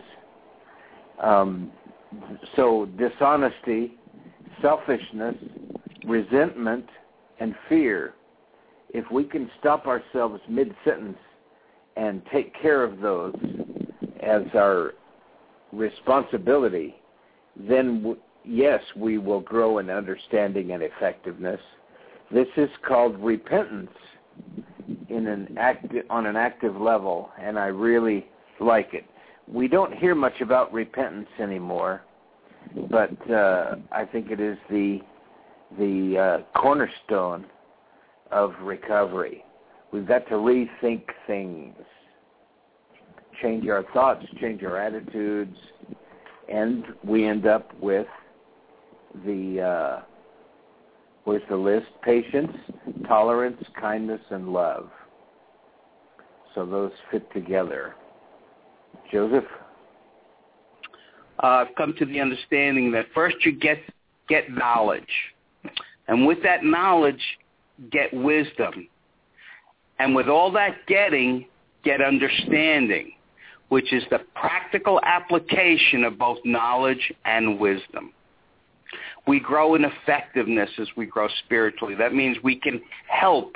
Um, so dishonesty, selfishness, resentment, and fear, if we can stop ourselves mid-sentence and take care of those as our responsibility, then w- yes, we will grow in understanding and effectiveness. This is called repentance in an acti- on an active level, and I really like it. We don't hear much about repentance anymore, but uh, I think it is the the uh, cornerstone of recovery. We've got to rethink things, change our thoughts, change our attitudes, and we end up with the, uh, where's the list? Patience, tolerance, kindness, and love. So those fit together. Joseph? Uh, I've come to the understanding that first you get get knowledge. And with that knowledge, get wisdom. And with all that getting, get understanding, which is the practical application of both knowledge and wisdom. We grow in effectiveness as we grow spiritually. That means we can help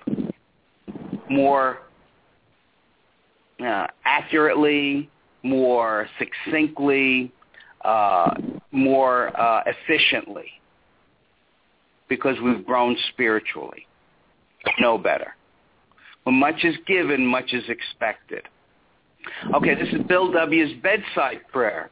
more uh, accurately, more succinctly, uh, more uh, efficiently, because we've grown spiritually. Know better. When much is given, much is expected. Okay, this is Bill W.'s bedside prayer.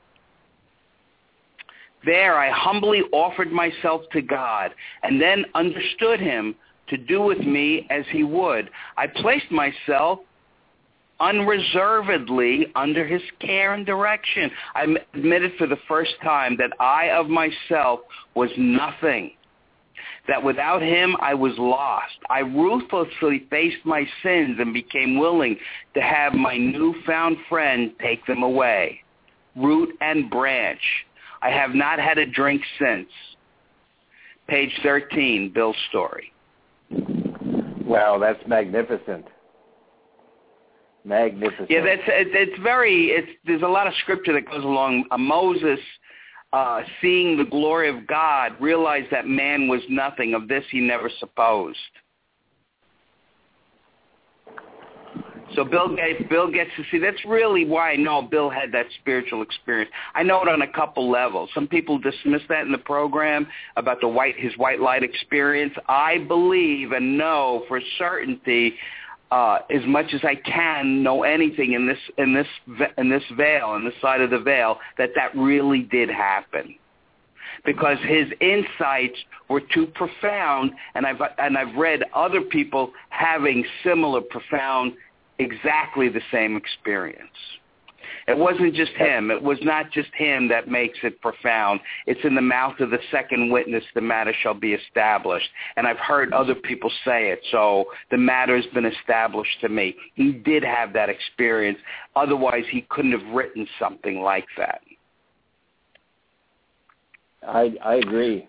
There I humbly offered myself to God and then understood him to do with me as he would. I placed myself unreservedly under his care and direction. I admitted for the first time that I of myself was nothing, that without him I was lost. I ruthlessly faced my sins and became willing to have my newfound friend take them away, root and branch. I have not had a drink since. Page thirteen, Bill's story. Wow, that's magnificent. Magnificent. Yeah, that's it, it's very. It's there's a lot of scripture that goes along. Uh, Moses, uh, seeing the glory of God, realized that man was nothing. Of this he never supposed. So Bill gets, Bill gets to see. That's really why I know Bill had that spiritual experience. I know it on a couple levels. Some people dismiss that in the program about the white his white light experience. I believe and know for certainty, uh, as much as I can know anything in this in this in this veil, in this side of the veil, that that really did happen. Because his insights were too profound, and I've and I've read other people having similar profound, exactly the same experience. It wasn't just him. It was not just him that makes it profound. It's in the mouth of the second witness the matter shall be established. And I've heard other people say it, so the matter's been established to me. He did have that experience. Otherwise, he couldn't have written something like that. I, I agree.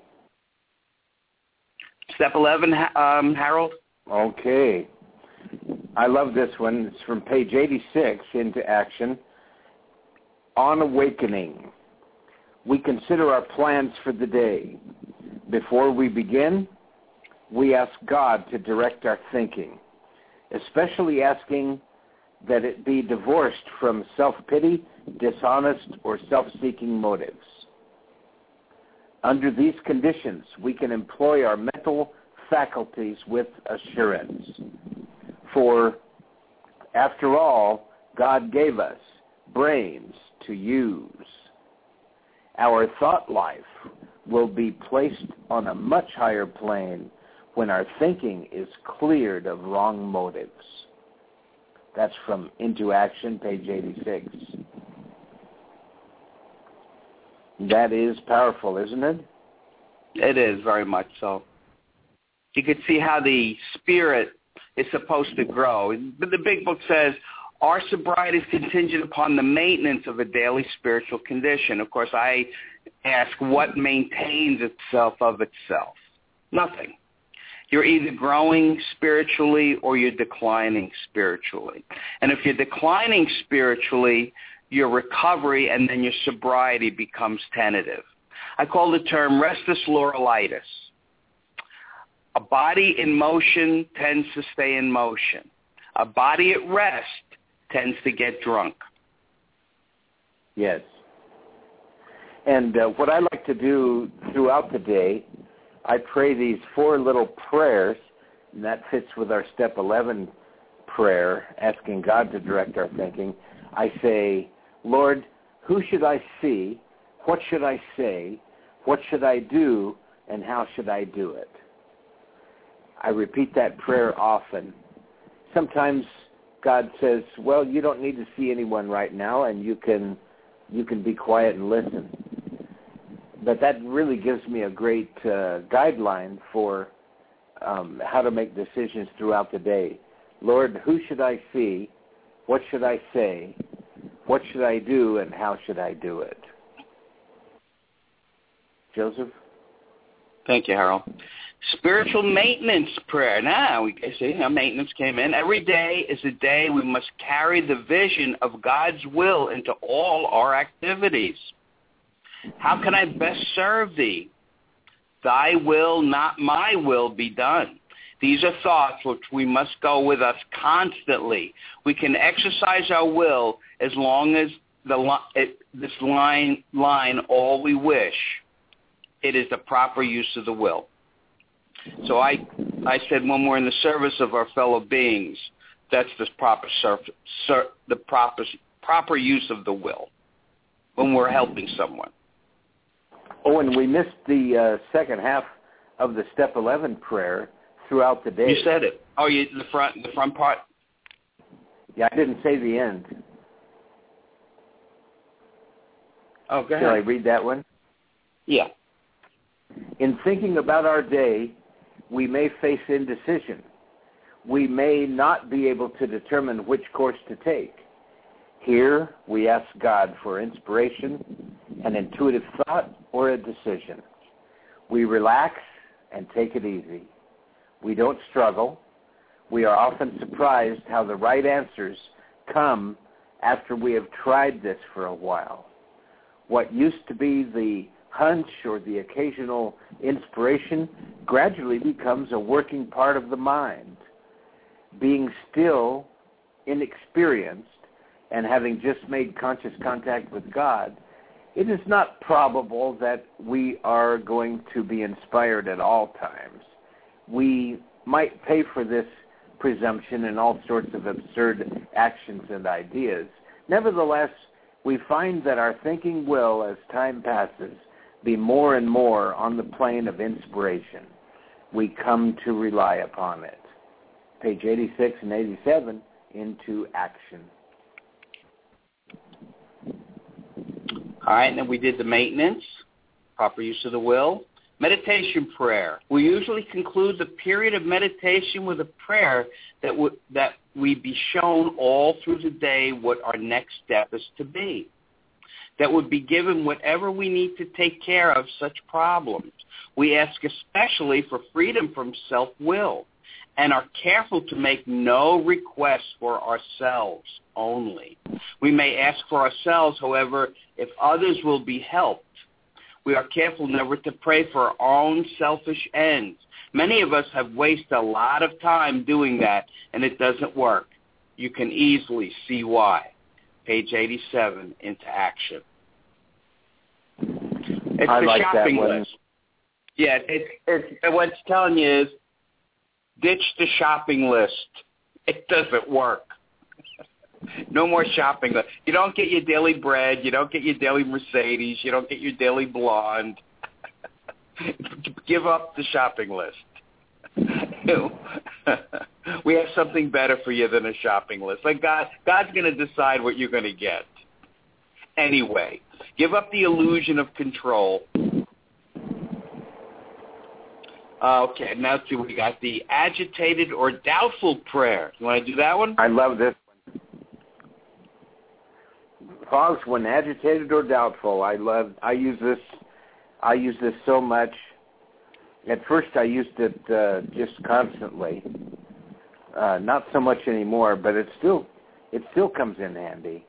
Step eleven, um, Harold? Okay. I love this one. It's from page eighty-six, Into Action. On awakening, we consider our plans for the day. Before we begin, we ask God to direct our thinking. especially asking that it be divorced from self-pity, dishonest, or self-seeking motives. Under these conditions, we can employ our mental faculties with assurance. For, after all, God gave us brains to use. Our thought life will be placed on a much higher plane when our thinking is cleared of wrong motives. That's from Into Action, page eighty-six. That is powerful, isn't it? It is, very much so. You can see how the spirit is supposed to grow. The big book says, our sobriety is contingent upon the maintenance of a daily spiritual condition. Of course, I ask, what maintains itself of itself? Nothing. You're either growing spiritually or you're declining spiritually. And if you're declining spiritually, your recovery and then your sobriety becomes tentative. I call the term restless laureleitis. A body in motion tends to stay in motion. A body at rest tends to get drunk. Yes. And uh, what I like to do throughout the day, I pray these four little prayers, and that fits with our step eleven prayer, asking God to direct our thinking. I say, Lord, who should I see? What should I say? What should I do? And how should I do it? I repeat that prayer often. Sometimes God says, well, you don't need to see anyone right now, and you can you can be quiet and listen. But that really gives me a great uh, guideline for um, how to make decisions throughout the day. Lord, who should I see? What should I say? What should I do, and how should I do it? Joseph? Thank you, Harold. Spiritual maintenance prayer. Now, we see how maintenance came in. Every day is a day we must carry the vision of God's will into all our activities. How can I best serve thee? Thy will, not my will, be done. These are thoughts which we must go with us constantly. We can exercise our will as long as the it, this line, line, all we wish. It is the proper use of the will. So I, I said when we're in the service of our fellow beings, that's the proper ser, ser, the proper proper use of the will when we're helping someone. Oh, and we missed the uh, second half of the step eleven prayer throughout the day. You said it. Oh, you the front the front part. Yeah, I didn't say the end. Oh, go ahead. Shall I read that one? Yeah. In thinking about our day, we may face indecision. We may not be able to determine which course to take. Here, we ask God for inspiration, an intuitive thought, or a decision. We relax and take it easy. We don't struggle. We are often surprised how the right answers come after we have tried this for a while. What used to be the hunch or the occasional inspiration gradually becomes a working part of the mind. Being still inexperienced and having just made conscious contact with God, it is not probable that we are going to be inspired at all times. We might pay for this presumption in all sorts of absurd actions and ideas. Nevertheless, we find that our thinking will, as time passes, be more and more on the plane of inspiration. We come to rely upon it. Page eighty-six and eighty-seven, Into Action. All right, and we did the maintenance, proper use of the will. Meditation prayer. We usually conclude the period of meditation with a prayer that w- that we be shown all through the day what our next step is to be. That would be given whatever we need to take care of such problems. We ask especially for freedom from self-will and are careful to make no requests for ourselves only. We may ask for ourselves, however, if others will be helped. We are careful never to pray for our own selfish ends, Many of us have wasted a lot of time doing that, and it doesn't work. You can easily see why. Page eighty-seven, Into Action. It's I the like shopping that one. list. Yeah, it's, it's, what it's telling you is ditch the shopping list. It doesn't work. No more shopping list. You don't get your daily bread. You don't get your daily Mercedes. You don't get your daily blonde. Give up the shopping list. We have something better for you than a shopping list. Like God, God's going to decide what you're going to get. Anyway, give up the illusion of control. Okay, now see, we got the agitated or doubtful prayer. You want to do that one? I love this one. Folks, when agitated or doubtful, I love. I use this. I use this so much. At first, I used it uh, just constantly. Uh, not so much anymore, but it still it still comes in handy.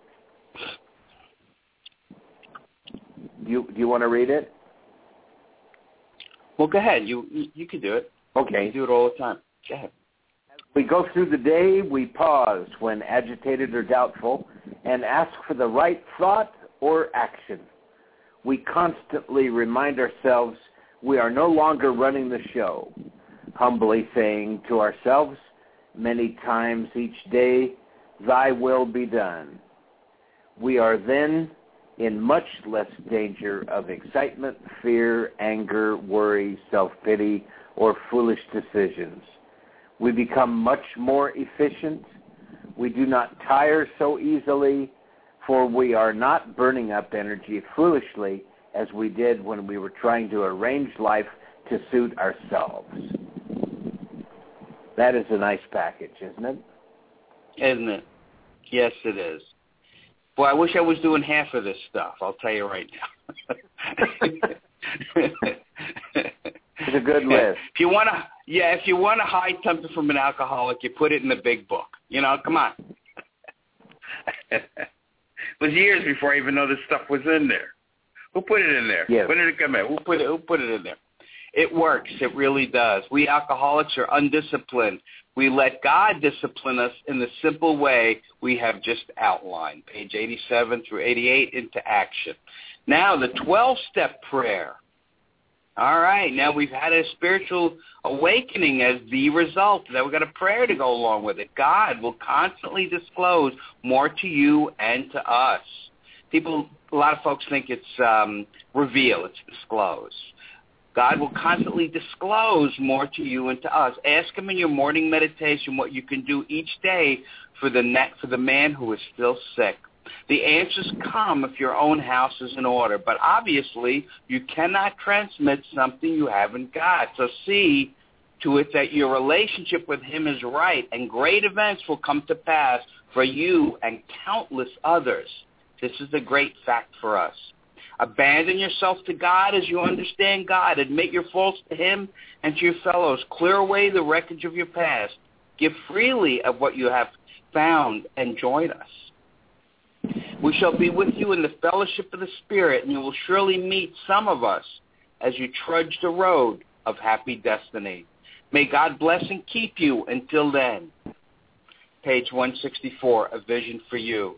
Do you do you want to read it? Well, go ahead. You you, you can do it. Okay. You do it all the time. Go ahead. We go through the day, we pause when agitated or doubtful and ask for the right thought or action. We constantly remind ourselves we are no longer running the show, humbly saying to ourselves many times each day, "Thy will be done." We are then in much less danger of excitement, fear, anger, worry, self-pity, or foolish decisions. We become much more efficient. We do not tire so easily, for we are not burning up energy foolishly as we did when we were trying to arrange life to suit ourselves. That is a nice package, isn't it? Isn't it? Yes, it is. Boy, I wish I was doing half of this stuff. I'll tell you right now. It's a good list. If you want to, yeah, if you want to hide something from an alcoholic, you put it in the big book. You know, come on. It was years before I even know this stuff was in there. Who put it in there? Yes. When did it come in? Who put it? Who put it in there? It works. It really does. We alcoholics are undisciplined. We let God discipline us in the simple way we have just outlined. Page eighty-seven through eighty-eight, Into Action. Now, the twelve-step prayer. All right, now we've had a spiritual awakening as the result. Now we've got a prayer to go along with it. God will constantly disclose more to you and to us. People, a lot of folks think it's um, reveal, it's disclose. God will constantly disclose more to you and to us. Ask him in your morning meditation what you can do each day for the net, for the man who is still sick. The answers come if your own house is in order, but obviously you cannot transmit something you haven't got. So see to it that your relationship with him is right, and great events will come to pass for you and countless others. This is a great fact for us. Abandon yourself to God as you understand God. Admit your faults to him and to your fellows. Clear away the wreckage of your past. Give freely of what you have found and join us. We shall be with you in the fellowship of the Spirit, and you will surely meet some of us as you trudge the road of happy destiny. May God bless and keep you until then. Page one sixty-four, A Vision for You.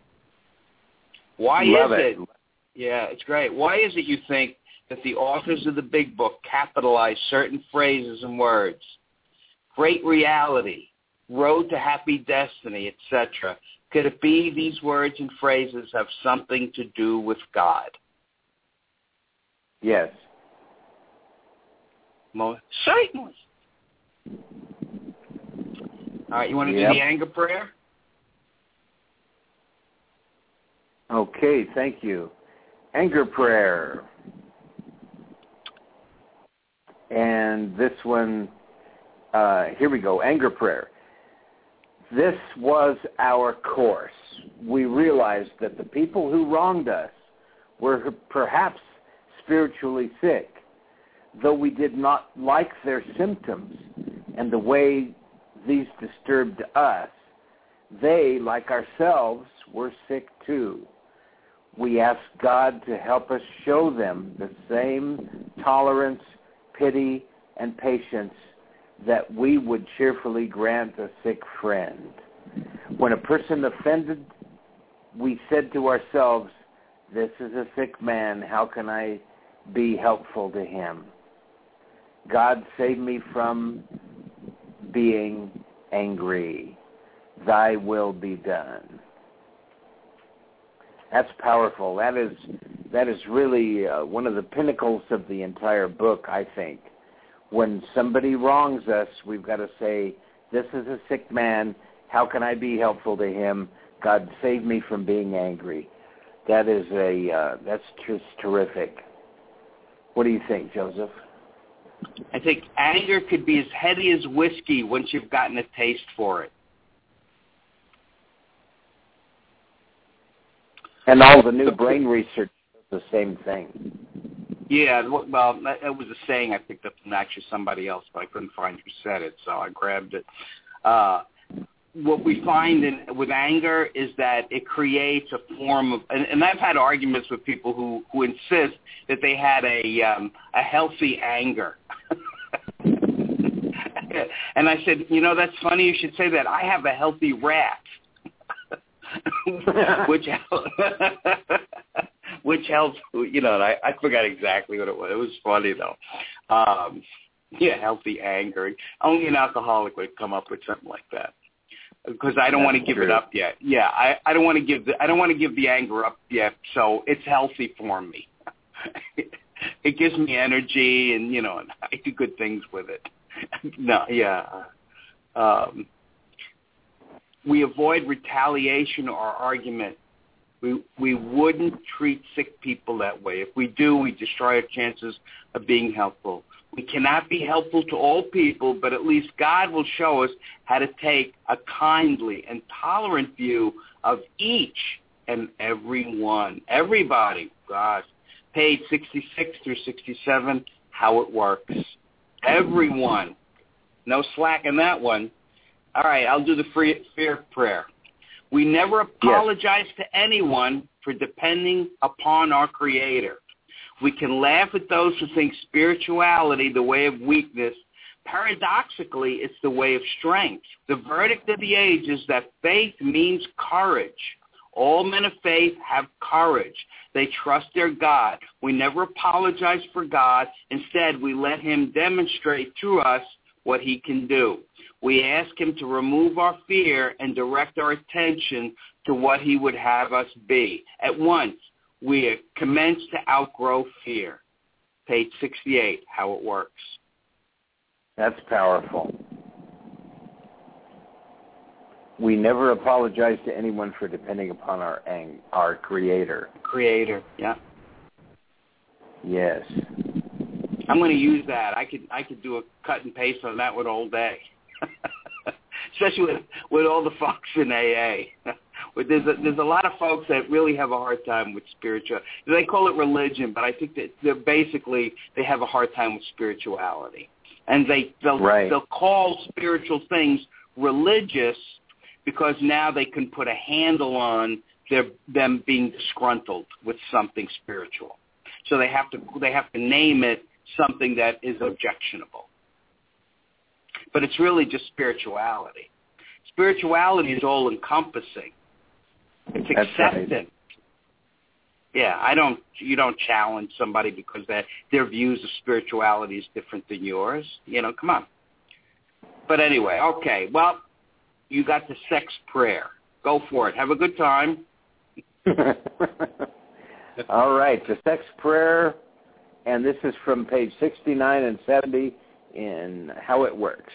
Why Love is it. it? Yeah, it's great. Why is it you think that the authors of the Big Book capitalize certain phrases and words? Great reality, road to happy destiny, et cetera. Could it be these words and phrases have something to do with God? Yes. Most certainly. All right, you want to Yep. do the anger prayer? Okay, thank you. Anger prayer. And this one, uh, here we go, anger prayer. This was our course. We realized that the people who wronged us were perhaps spiritually sick, though we did not like their symptoms and the way these disturbed us. They, like ourselves, were sick too. We asked God to help us show them the same tolerance, pity, and patience that we would cheerfully grant a sick friend. When a person offended, we said to ourselves, this is a sick man, how can I be helpful to him? God save me from being angry. Thy will be done. That's powerful. That is that is really uh, one of the pinnacles of the entire book, I think. When somebody wrongs us, we've got to say, this is a sick man. How can I be helpful to him? God save me from being angry. That is a uh, that's just terrific. What do you think, Joseph? I think anger could be as heady as whiskey once you've gotten a taste for it. And all the new brain research is the same thing. Yeah, well, that was a saying I picked up from actually somebody else, but I couldn't find who said it, so I grabbed it. Uh, what we find in, with anger is that it creates a form of, and, and I've had arguments with people who, who insist that they had a um, a healthy anger. And I said, you know, that's funny you should say that. I have a healthy wrath. which helps, which helps, you know, I, I forgot exactly what it was. It was funny, though. Um, yeah, healthy anger. Only an alcoholic would come up with something like that. Because I don't want to give true. it up yet. Yeah, I, I don't want to give the I don't want to give the anger up yet. So it's healthy for me. It gives me energy, and you know, and I do good things with it. No, yeah. Um, we avoid retaliation or argument. We we wouldn't treat sick people that way. If we do, we destroy our chances of being helpful. We cannot be helpful to all people, but at least God will show us how to take a kindly and tolerant view of each and every one. Everybody, gosh. Page sixty-six through sixty-seven, how it works. Everyone. No slack in that one. All right, I'll do the free, fear prayer. We never apologize yes. to anyone for depending upon our Creator. We can laugh at those who think spirituality the way of weakness. Paradoxically, it's the way of strength. The verdict of the age is that faith means courage. All men of faith have courage. They trust their God. We never apologize for God. Instead, we let him demonstrate through us what he can do. We ask him to remove our fear and direct our attention to what he would have us be. At once, we commence to outgrow fear. Page sixty-eight, how it works. That's powerful. We never apologize to anyone for depending upon our our Creator. Creator, yeah. Yes. I'm going to use that. I could I could do a cut and paste on that one all day. Especially with, with all the folks in A A. There's a, there's a lot of folks that really have a hard time with spiritual. They call it religion, but I think that they're basically they have a hard time with spirituality, and they they'll, right. they'll call spiritual things religious because now they can put a handle on their them being disgruntled with something spiritual. So they have to they have to name it something that is objectionable. But it's really just spirituality. Spirituality is all-encompassing. It's That's acceptance. Right. Yeah, I don't. You don't challenge somebody because that their views of spirituality is different than yours. You know, come on. But anyway, okay. Well, you got the sex prayer. Go for it. Have a good time. All right, the sex prayer, and this is from page sixty-nine and seventy in How It Works.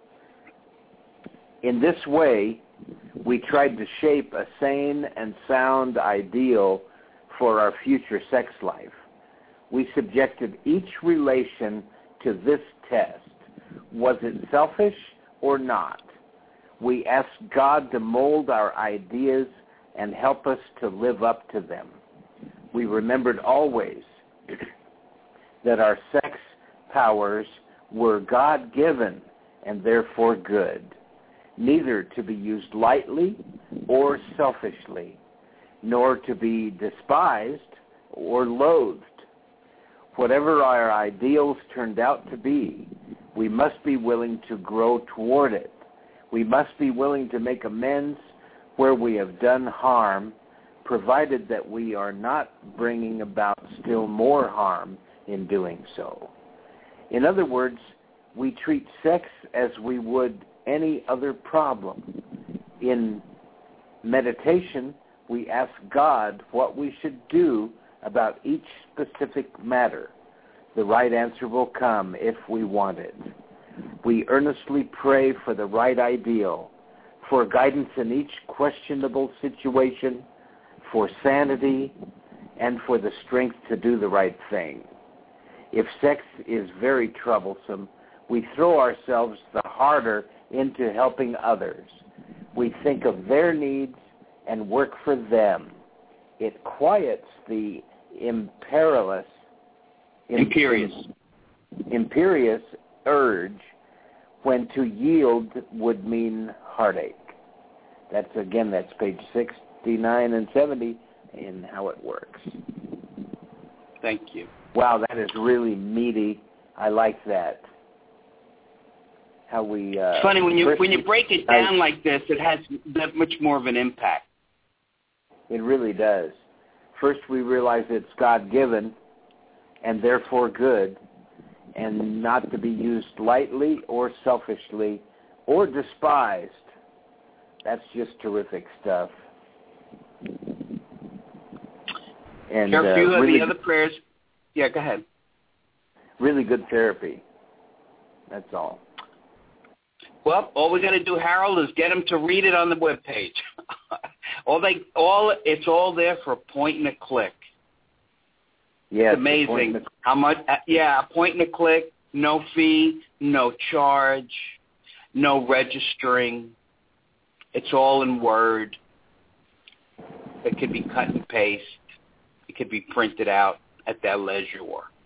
In this way, we tried to shape a sane and sound ideal for our future sex life. We subjected each relation to this test. Was it selfish or not? We asked God to mold our ideas and help us to live up to them. We remembered always that our sex powers were God-given and therefore good, neither to be used lightly or selfishly, nor to be despised or loathed. Whatever our ideals turned out to be, we must be willing to grow toward it. We must be willing to make amends where we have done harm, provided that we are not bringing about still more harm in doing so. In other words, we treat sex as we would any other problem. In meditation, we ask God what we should do about each specific matter. The right answer will come if we want it. We earnestly pray for the right ideal, for guidance in each questionable situation, for sanity, and for the strength to do the right thing. If sex is very troublesome, we throw ourselves the harder into helping others. We think of their needs and work for them. It quiets the imperious, imperious, imperious urge when to yield would mean heartache. That's, again, that's page sixty-nine and seventy in How It Works. Thank you. Wow, that is really meaty. I like that. How we. Uh, it's funny when you when you we, break it down I, like this, it has that much more of an impact. It really does. First, we realize it's God-given and therefore good, and not to be used lightly or selfishly or despised. That's just terrific stuff. And Here are a few uh, of really, the other prayers. Yeah, go ahead. Really good therapy. That's all. Well, all we got to do, Harold, is get them to read it on the webpage. all they, all it's all there for a point and a click. Yeah, it's amazing it's how much. Uh, yeah, a point and a click, no fee, no charge, no registering. It's all in Word. It could be cut and paste. It could be printed out at their leisure.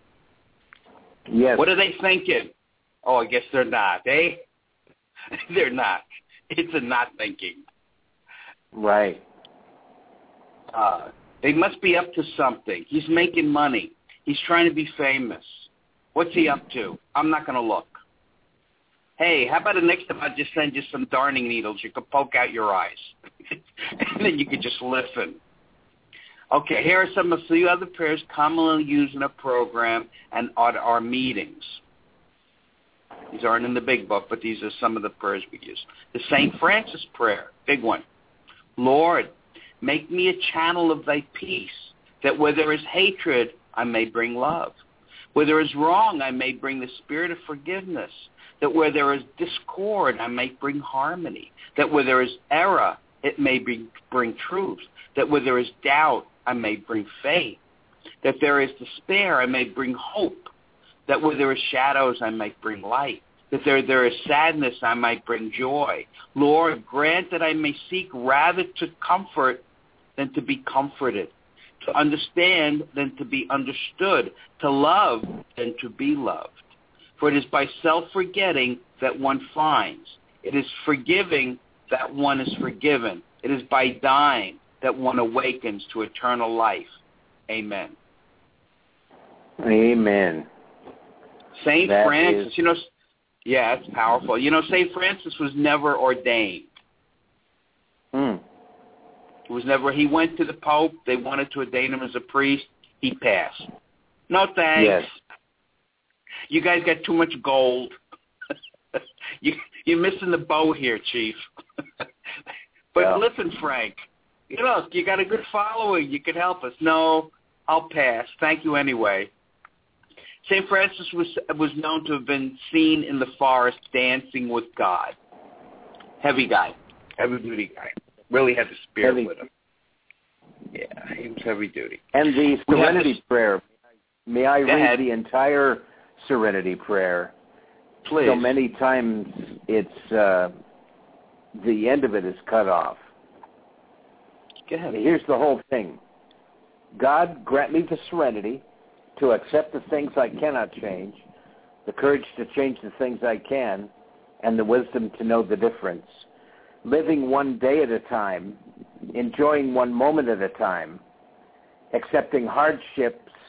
Yes. What are they thinking? Oh, I guess they're not, eh? They're not. It's a not thinking. Right. Uh, they must be up to something. He's making money. He's trying to be famous. What's he up to? I'm not going to look. Hey, how about the next time I just send you some darning needles? You could poke out your eyes. And then you could just listen. Okay, here are some of the other prayers commonly used in a program and at our meetings. These aren't in the big book, but these are some of the prayers we use. The Saint Francis prayer, big one. Lord, make me a channel of thy peace, that where there is hatred, I may bring love. Where there is wrong, I may bring the spirit of forgiveness. That where there is discord, I may bring harmony. That where there is error, it may bring, bring truth. That where there is doubt, I may bring faith. That there is despair, I may bring hope. That where there is shadows, I might bring light. That there, there is sadness, I might bring joy. Lord, grant that I may seek rather to comfort than to be comforted, to understand than to be understood, to love than to be loved. For it is by self-forgetting that one finds. It is forgiving that one is forgiven. It is by dying that one awakens to eternal life. Amen. Amen. Saint That Francis, is... you know, yeah, it's powerful. You know, Saint Francis was never ordained. Hmm. He was never, he went to the Pope. They wanted to ordain him as a priest. He passed. No thanks. Yes. You guys got too much gold. you, you're missing the boat here, Chief. But yeah. Listen, Frank, you know, you got a good following. You could help us. No, I'll pass. Thank you anyway. Saint Francis was was known to have been seen in the forest dancing with God. Heavy guy. Heavy-duty guy. Really had the spirit heavy. with him. Yeah, he was heavy-duty. And the Serenity this... Prayer. May I Go read ahead. the entire Serenity Prayer? Please. So many times it's, uh, the end of it is cut off. Go ahead. Here's the whole thing. God, grant me the serenity to accept the things I cannot change, the courage to change the things I can, and the wisdom to know the difference. Living one day at a time, enjoying one moment at a time, accepting hardships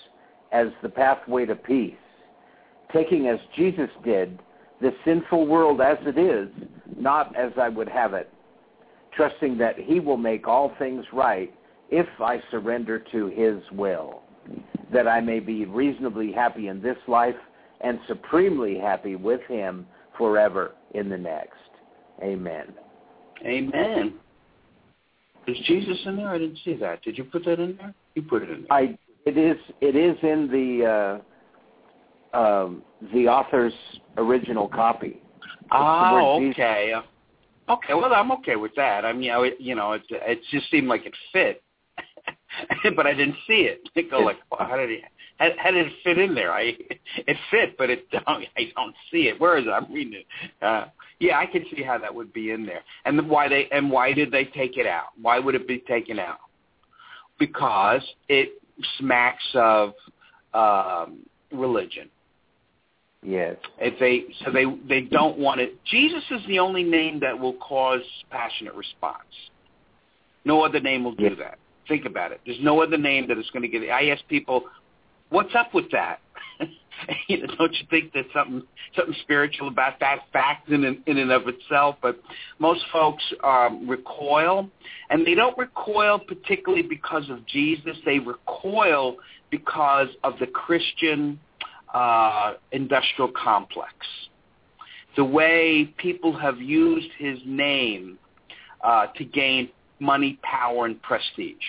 as the pathway to peace, taking as Jesus did the sinful world as it is, not as I would have it, trusting that he will make all things right if I surrender to his will, that I may be reasonably happy in this life and supremely happy with him forever in the next. Amen. Amen. Is Jesus in there? I didn't see that. Did you put that in there? You put it in there. I, it is it is in the uh, um, the author's original copy. Oh, okay. Okay, well, I'm okay with that. I mean, you know, it, you know, it, it just seemed like it fit, but I didn't see it. I go like, well, how did it? How, how did it fit in there? I it fit, but it don't, I don't see it. Where is it? I'm reading it. Uh, yeah, I can see how that would be in there. And the, why they and why did they take it out? Why would it be taken out? Because it smacks of um, religion. Yes. If they so they they don't want it. Jesus is the only name that will cause passionate response. No other name will do yes. that. Think about it. There's no other name that is going to get it. I ask people, what's up with that? You know, don't you think there's something something spiritual about that fact in in and of itself? But most folks um, recoil, and they don't recoil particularly because of Jesus. They recoil because of the Christian Uh, industrial complex. The way people have used his name uh, to gain money, power, and prestige.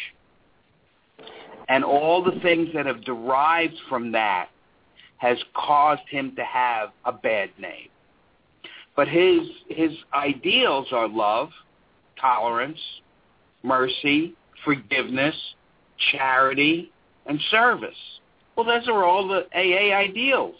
And all the things that have derived from that has caused him to have a bad name. But his his ideals are love, tolerance, mercy, forgiveness, charity, and service. Well, those are all the A A ideals.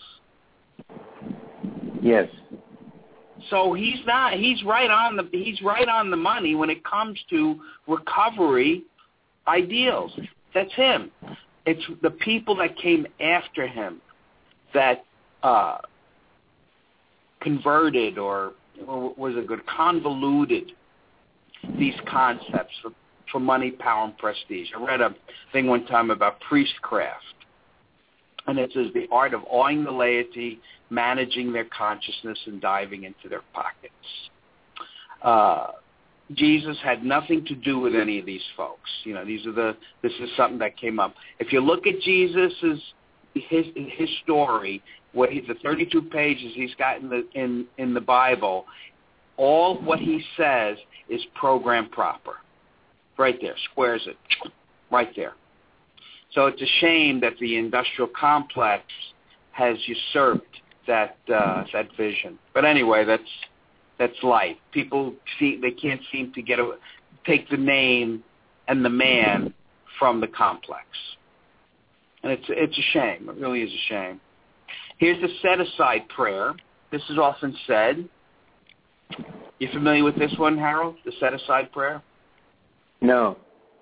Yes. So he's not. He's right on the. He's right on the money when it comes to recovery ideals. That's him. It's the people that came after him that uh, converted or, or was it good convoluted these concepts for, for money, power, and prestige. I read a thing one time about priestcraft. And it says the art of awing the laity, managing their consciousness, and diving into their pockets. Uh, Jesus had nothing to do with any of these folks. You know, these are the. This is something that came up. If you look at Jesus's his his story, what he, the thirty-two pages he's got in the in in the Bible, all what he says is program proper. Right there, squares it, right there. So it's a shame that the industrial complex has usurped that uh, that vision. But anyway, that's that's life. People see they can't seem to get a, take the name and the man from the complex, and it's it's a shame. It really is a shame. Here's the set aside prayer. This is often said. You familiar with this one, Harold? The set aside prayer? No.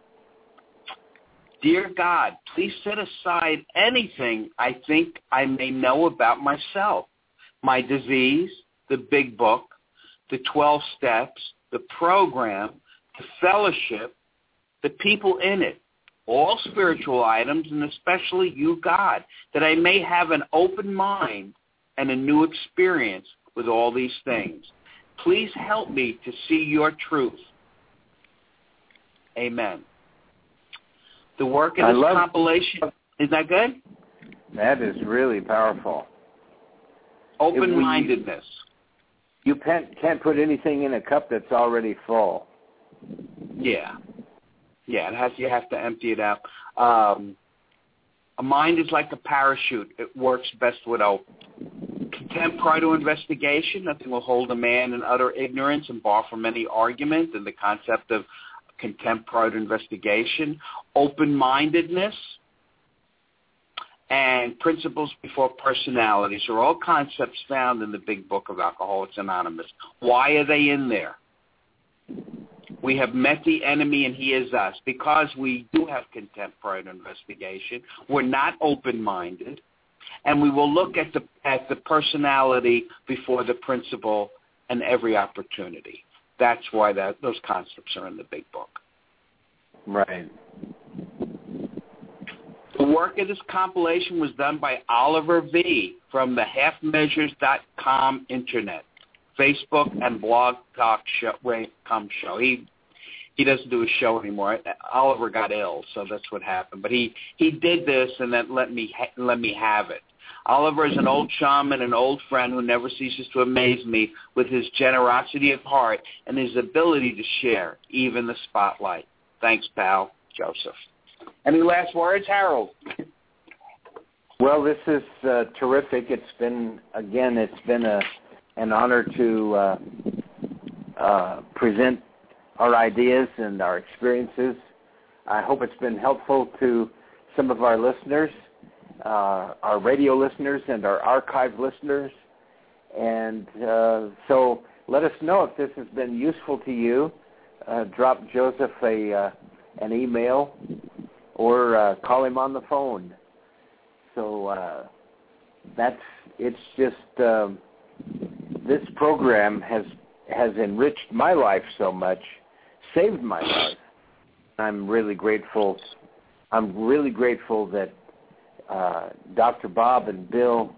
Dear God, please set aside anything I think I may know about myself, my disease, the big book, the twelve steps, the program, the fellowship, the people in it, all spiritual items, and especially you, God, that I may have an open mind and a new experience with all these things. Please help me to see your truth. Amen. The work in this love, compilation, is that good? That is really powerful. Open-mindedness. We, you can't, can't put anything in a cup that's already full. Yeah. Yeah, it has, you have to empty it out. Um, a mind is like a parachute. It works best with open. Contempt, pride, or investigation. Nothing will hold a man in utter ignorance and bar from any argument. And the concept of contempt, pride, investigation, open-mindedness, and principles before personalities are all concepts found in the big book of Alcoholics Anonymous. Why are they in there? We have met the enemy and he is us. Because we do have contempt, pride, and investigation, we're not open-minded, and we will look at the at the personality before the principle and every opportunity. That's why that those concepts are in the big book. Right. The work of this compilation was done by Oliver V. from the half measures dot com internet, Facebook and blog talk show. Com show. He he doesn't do a show anymore. Oliver got ill, so that's what happened. But he, he did this and then let me ha- let me have it. Oliver is an old shaman, an old friend who never ceases to amaze me with his generosity of heart and his ability to share even the spotlight. Thanks, pal. Joseph. Any last words, Harold? Well, this is uh, terrific. It's been, again, it's been a an honor to uh, uh, present our ideas and our experiences. I hope it's been helpful to some of our listeners, uh, our radio listeners and our archive listeners. And uh, so let us know if this has been useful to you. Uh, drop Joseph a uh, an email or uh, call him on the phone. So uh, that's, it's just, uh, this program has has enriched my life so much, saved my life. I'm really grateful. I'm really grateful that uh, Doctor Bob and Bill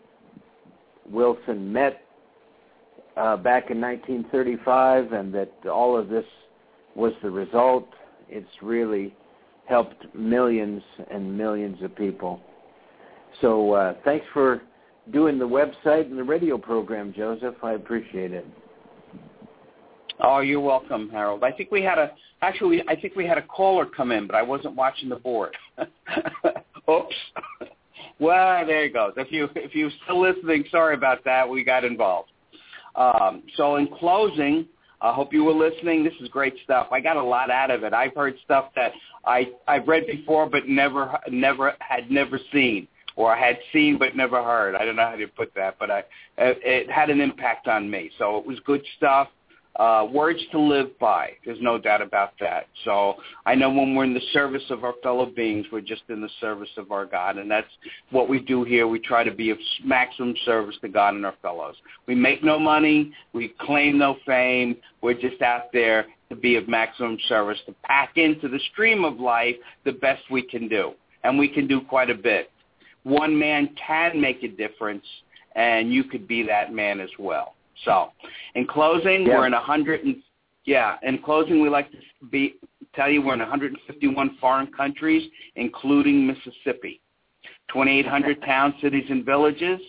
Wilson met uh, back in nineteen thirty-five, and that all of this was the result. It's really helped millions and millions of people. So uh, thanks for doing the website and the radio program, Joseph. I appreciate it. Oh, you're welcome, Harold. I think we had a actually. I think we had a caller come in, but I wasn't watching the board. Oops. Well, there it goes. If you if you're still listening, sorry about that. We got involved. Um, so in closing, I hope you were listening. This is great stuff. I got a lot out of it. I've heard stuff that I I've read before, but never never had never seen, or I had seen but never heard. I don't know how to put that, but I it, it had an impact on me. So it was good stuff. Uh, words to live by. There's no doubt about that. So I know when we're in the service of our fellow beings, we're just in the service of our God, and that's what we do here. We try to be of maximum service to God and our fellows. We make no money. We claim no fame. We're just out there to be of maximum service, to pack into the stream of life the best we can do, and we can do quite a bit. One man can make a difference, and you could be that man as well. So, in closing, yeah. we're in a hundred and yeah. In closing, we like to be tell you we're in one hundred fifty-one foreign countries, including Mississippi, twenty-eight hundred towns, cities, and villages,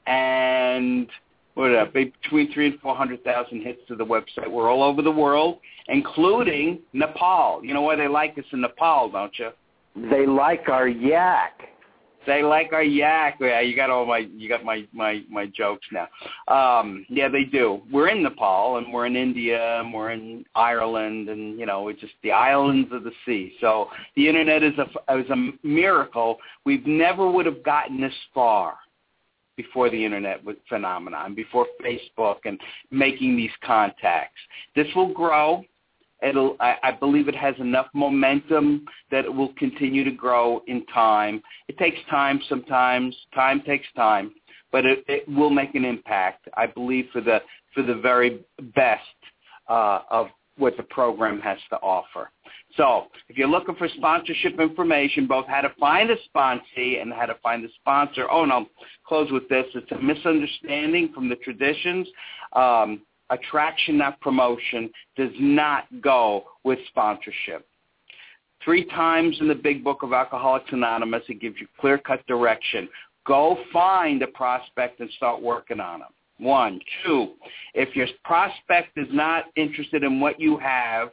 and what are between three and four hundred thousand hits to the website. We're all over the world, including Nepal. You know why they like us in Nepal, don't you? They like our yak. They like our yak. Yeah, you got all my, you got my, my, my jokes now. Um, yeah, they do. We're in Nepal, and we're in India, and we're in Ireland, and you know, it's just the islands of the sea. So the internet is a is a miracle. We've never would have gotten this far before the internet phenomenon, before Facebook and making these contacts. This will grow. It'll, I, I believe it has enough momentum that it will continue to grow in time. It takes time sometimes. Time takes time, but it, it will make an impact, I believe, for the for the very best uh, of what the program has to offer. So if you're looking for sponsorship information, both how to find a sponsee and how to find a sponsor. Oh, no, close with this. It's a misunderstanding from the traditions. Um Attraction, not promotion, does not go with sponsorship. Three times in the big book of Alcoholics Anonymous, it gives you clear-cut direction. Go find a prospect and start working on them. One. Two, if your prospect is not interested in what you have,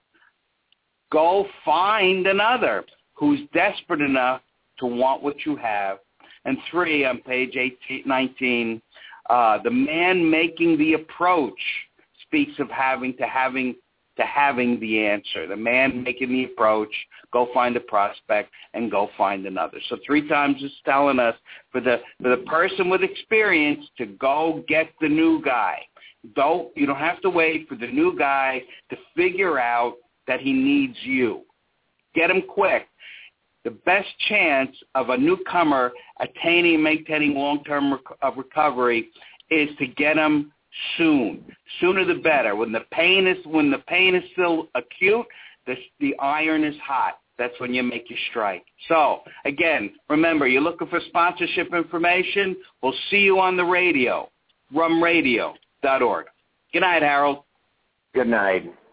go find another who's desperate enough to want what you have. And three, on page eighteen, nineteen, Uh, the man making the approach speaks of having to having to having the answer. The man making the approach, go find a prospect and go find another. So three times it's telling us for the for the person with experience to go get the new guy. Don't you don't have to wait for the new guy to figure out that he needs you. Get him quick. The best chance of a newcomer attaining and maintaining long-term rec- of recovery is to get them soon. Sooner the better. When the pain is when the pain is still acute, the, the iron is hot. that's when you make your strike. So, again, remember, you're looking for sponsorship information. We'll see you on the radio, rum radio dot org. Good night, Harold. Good night.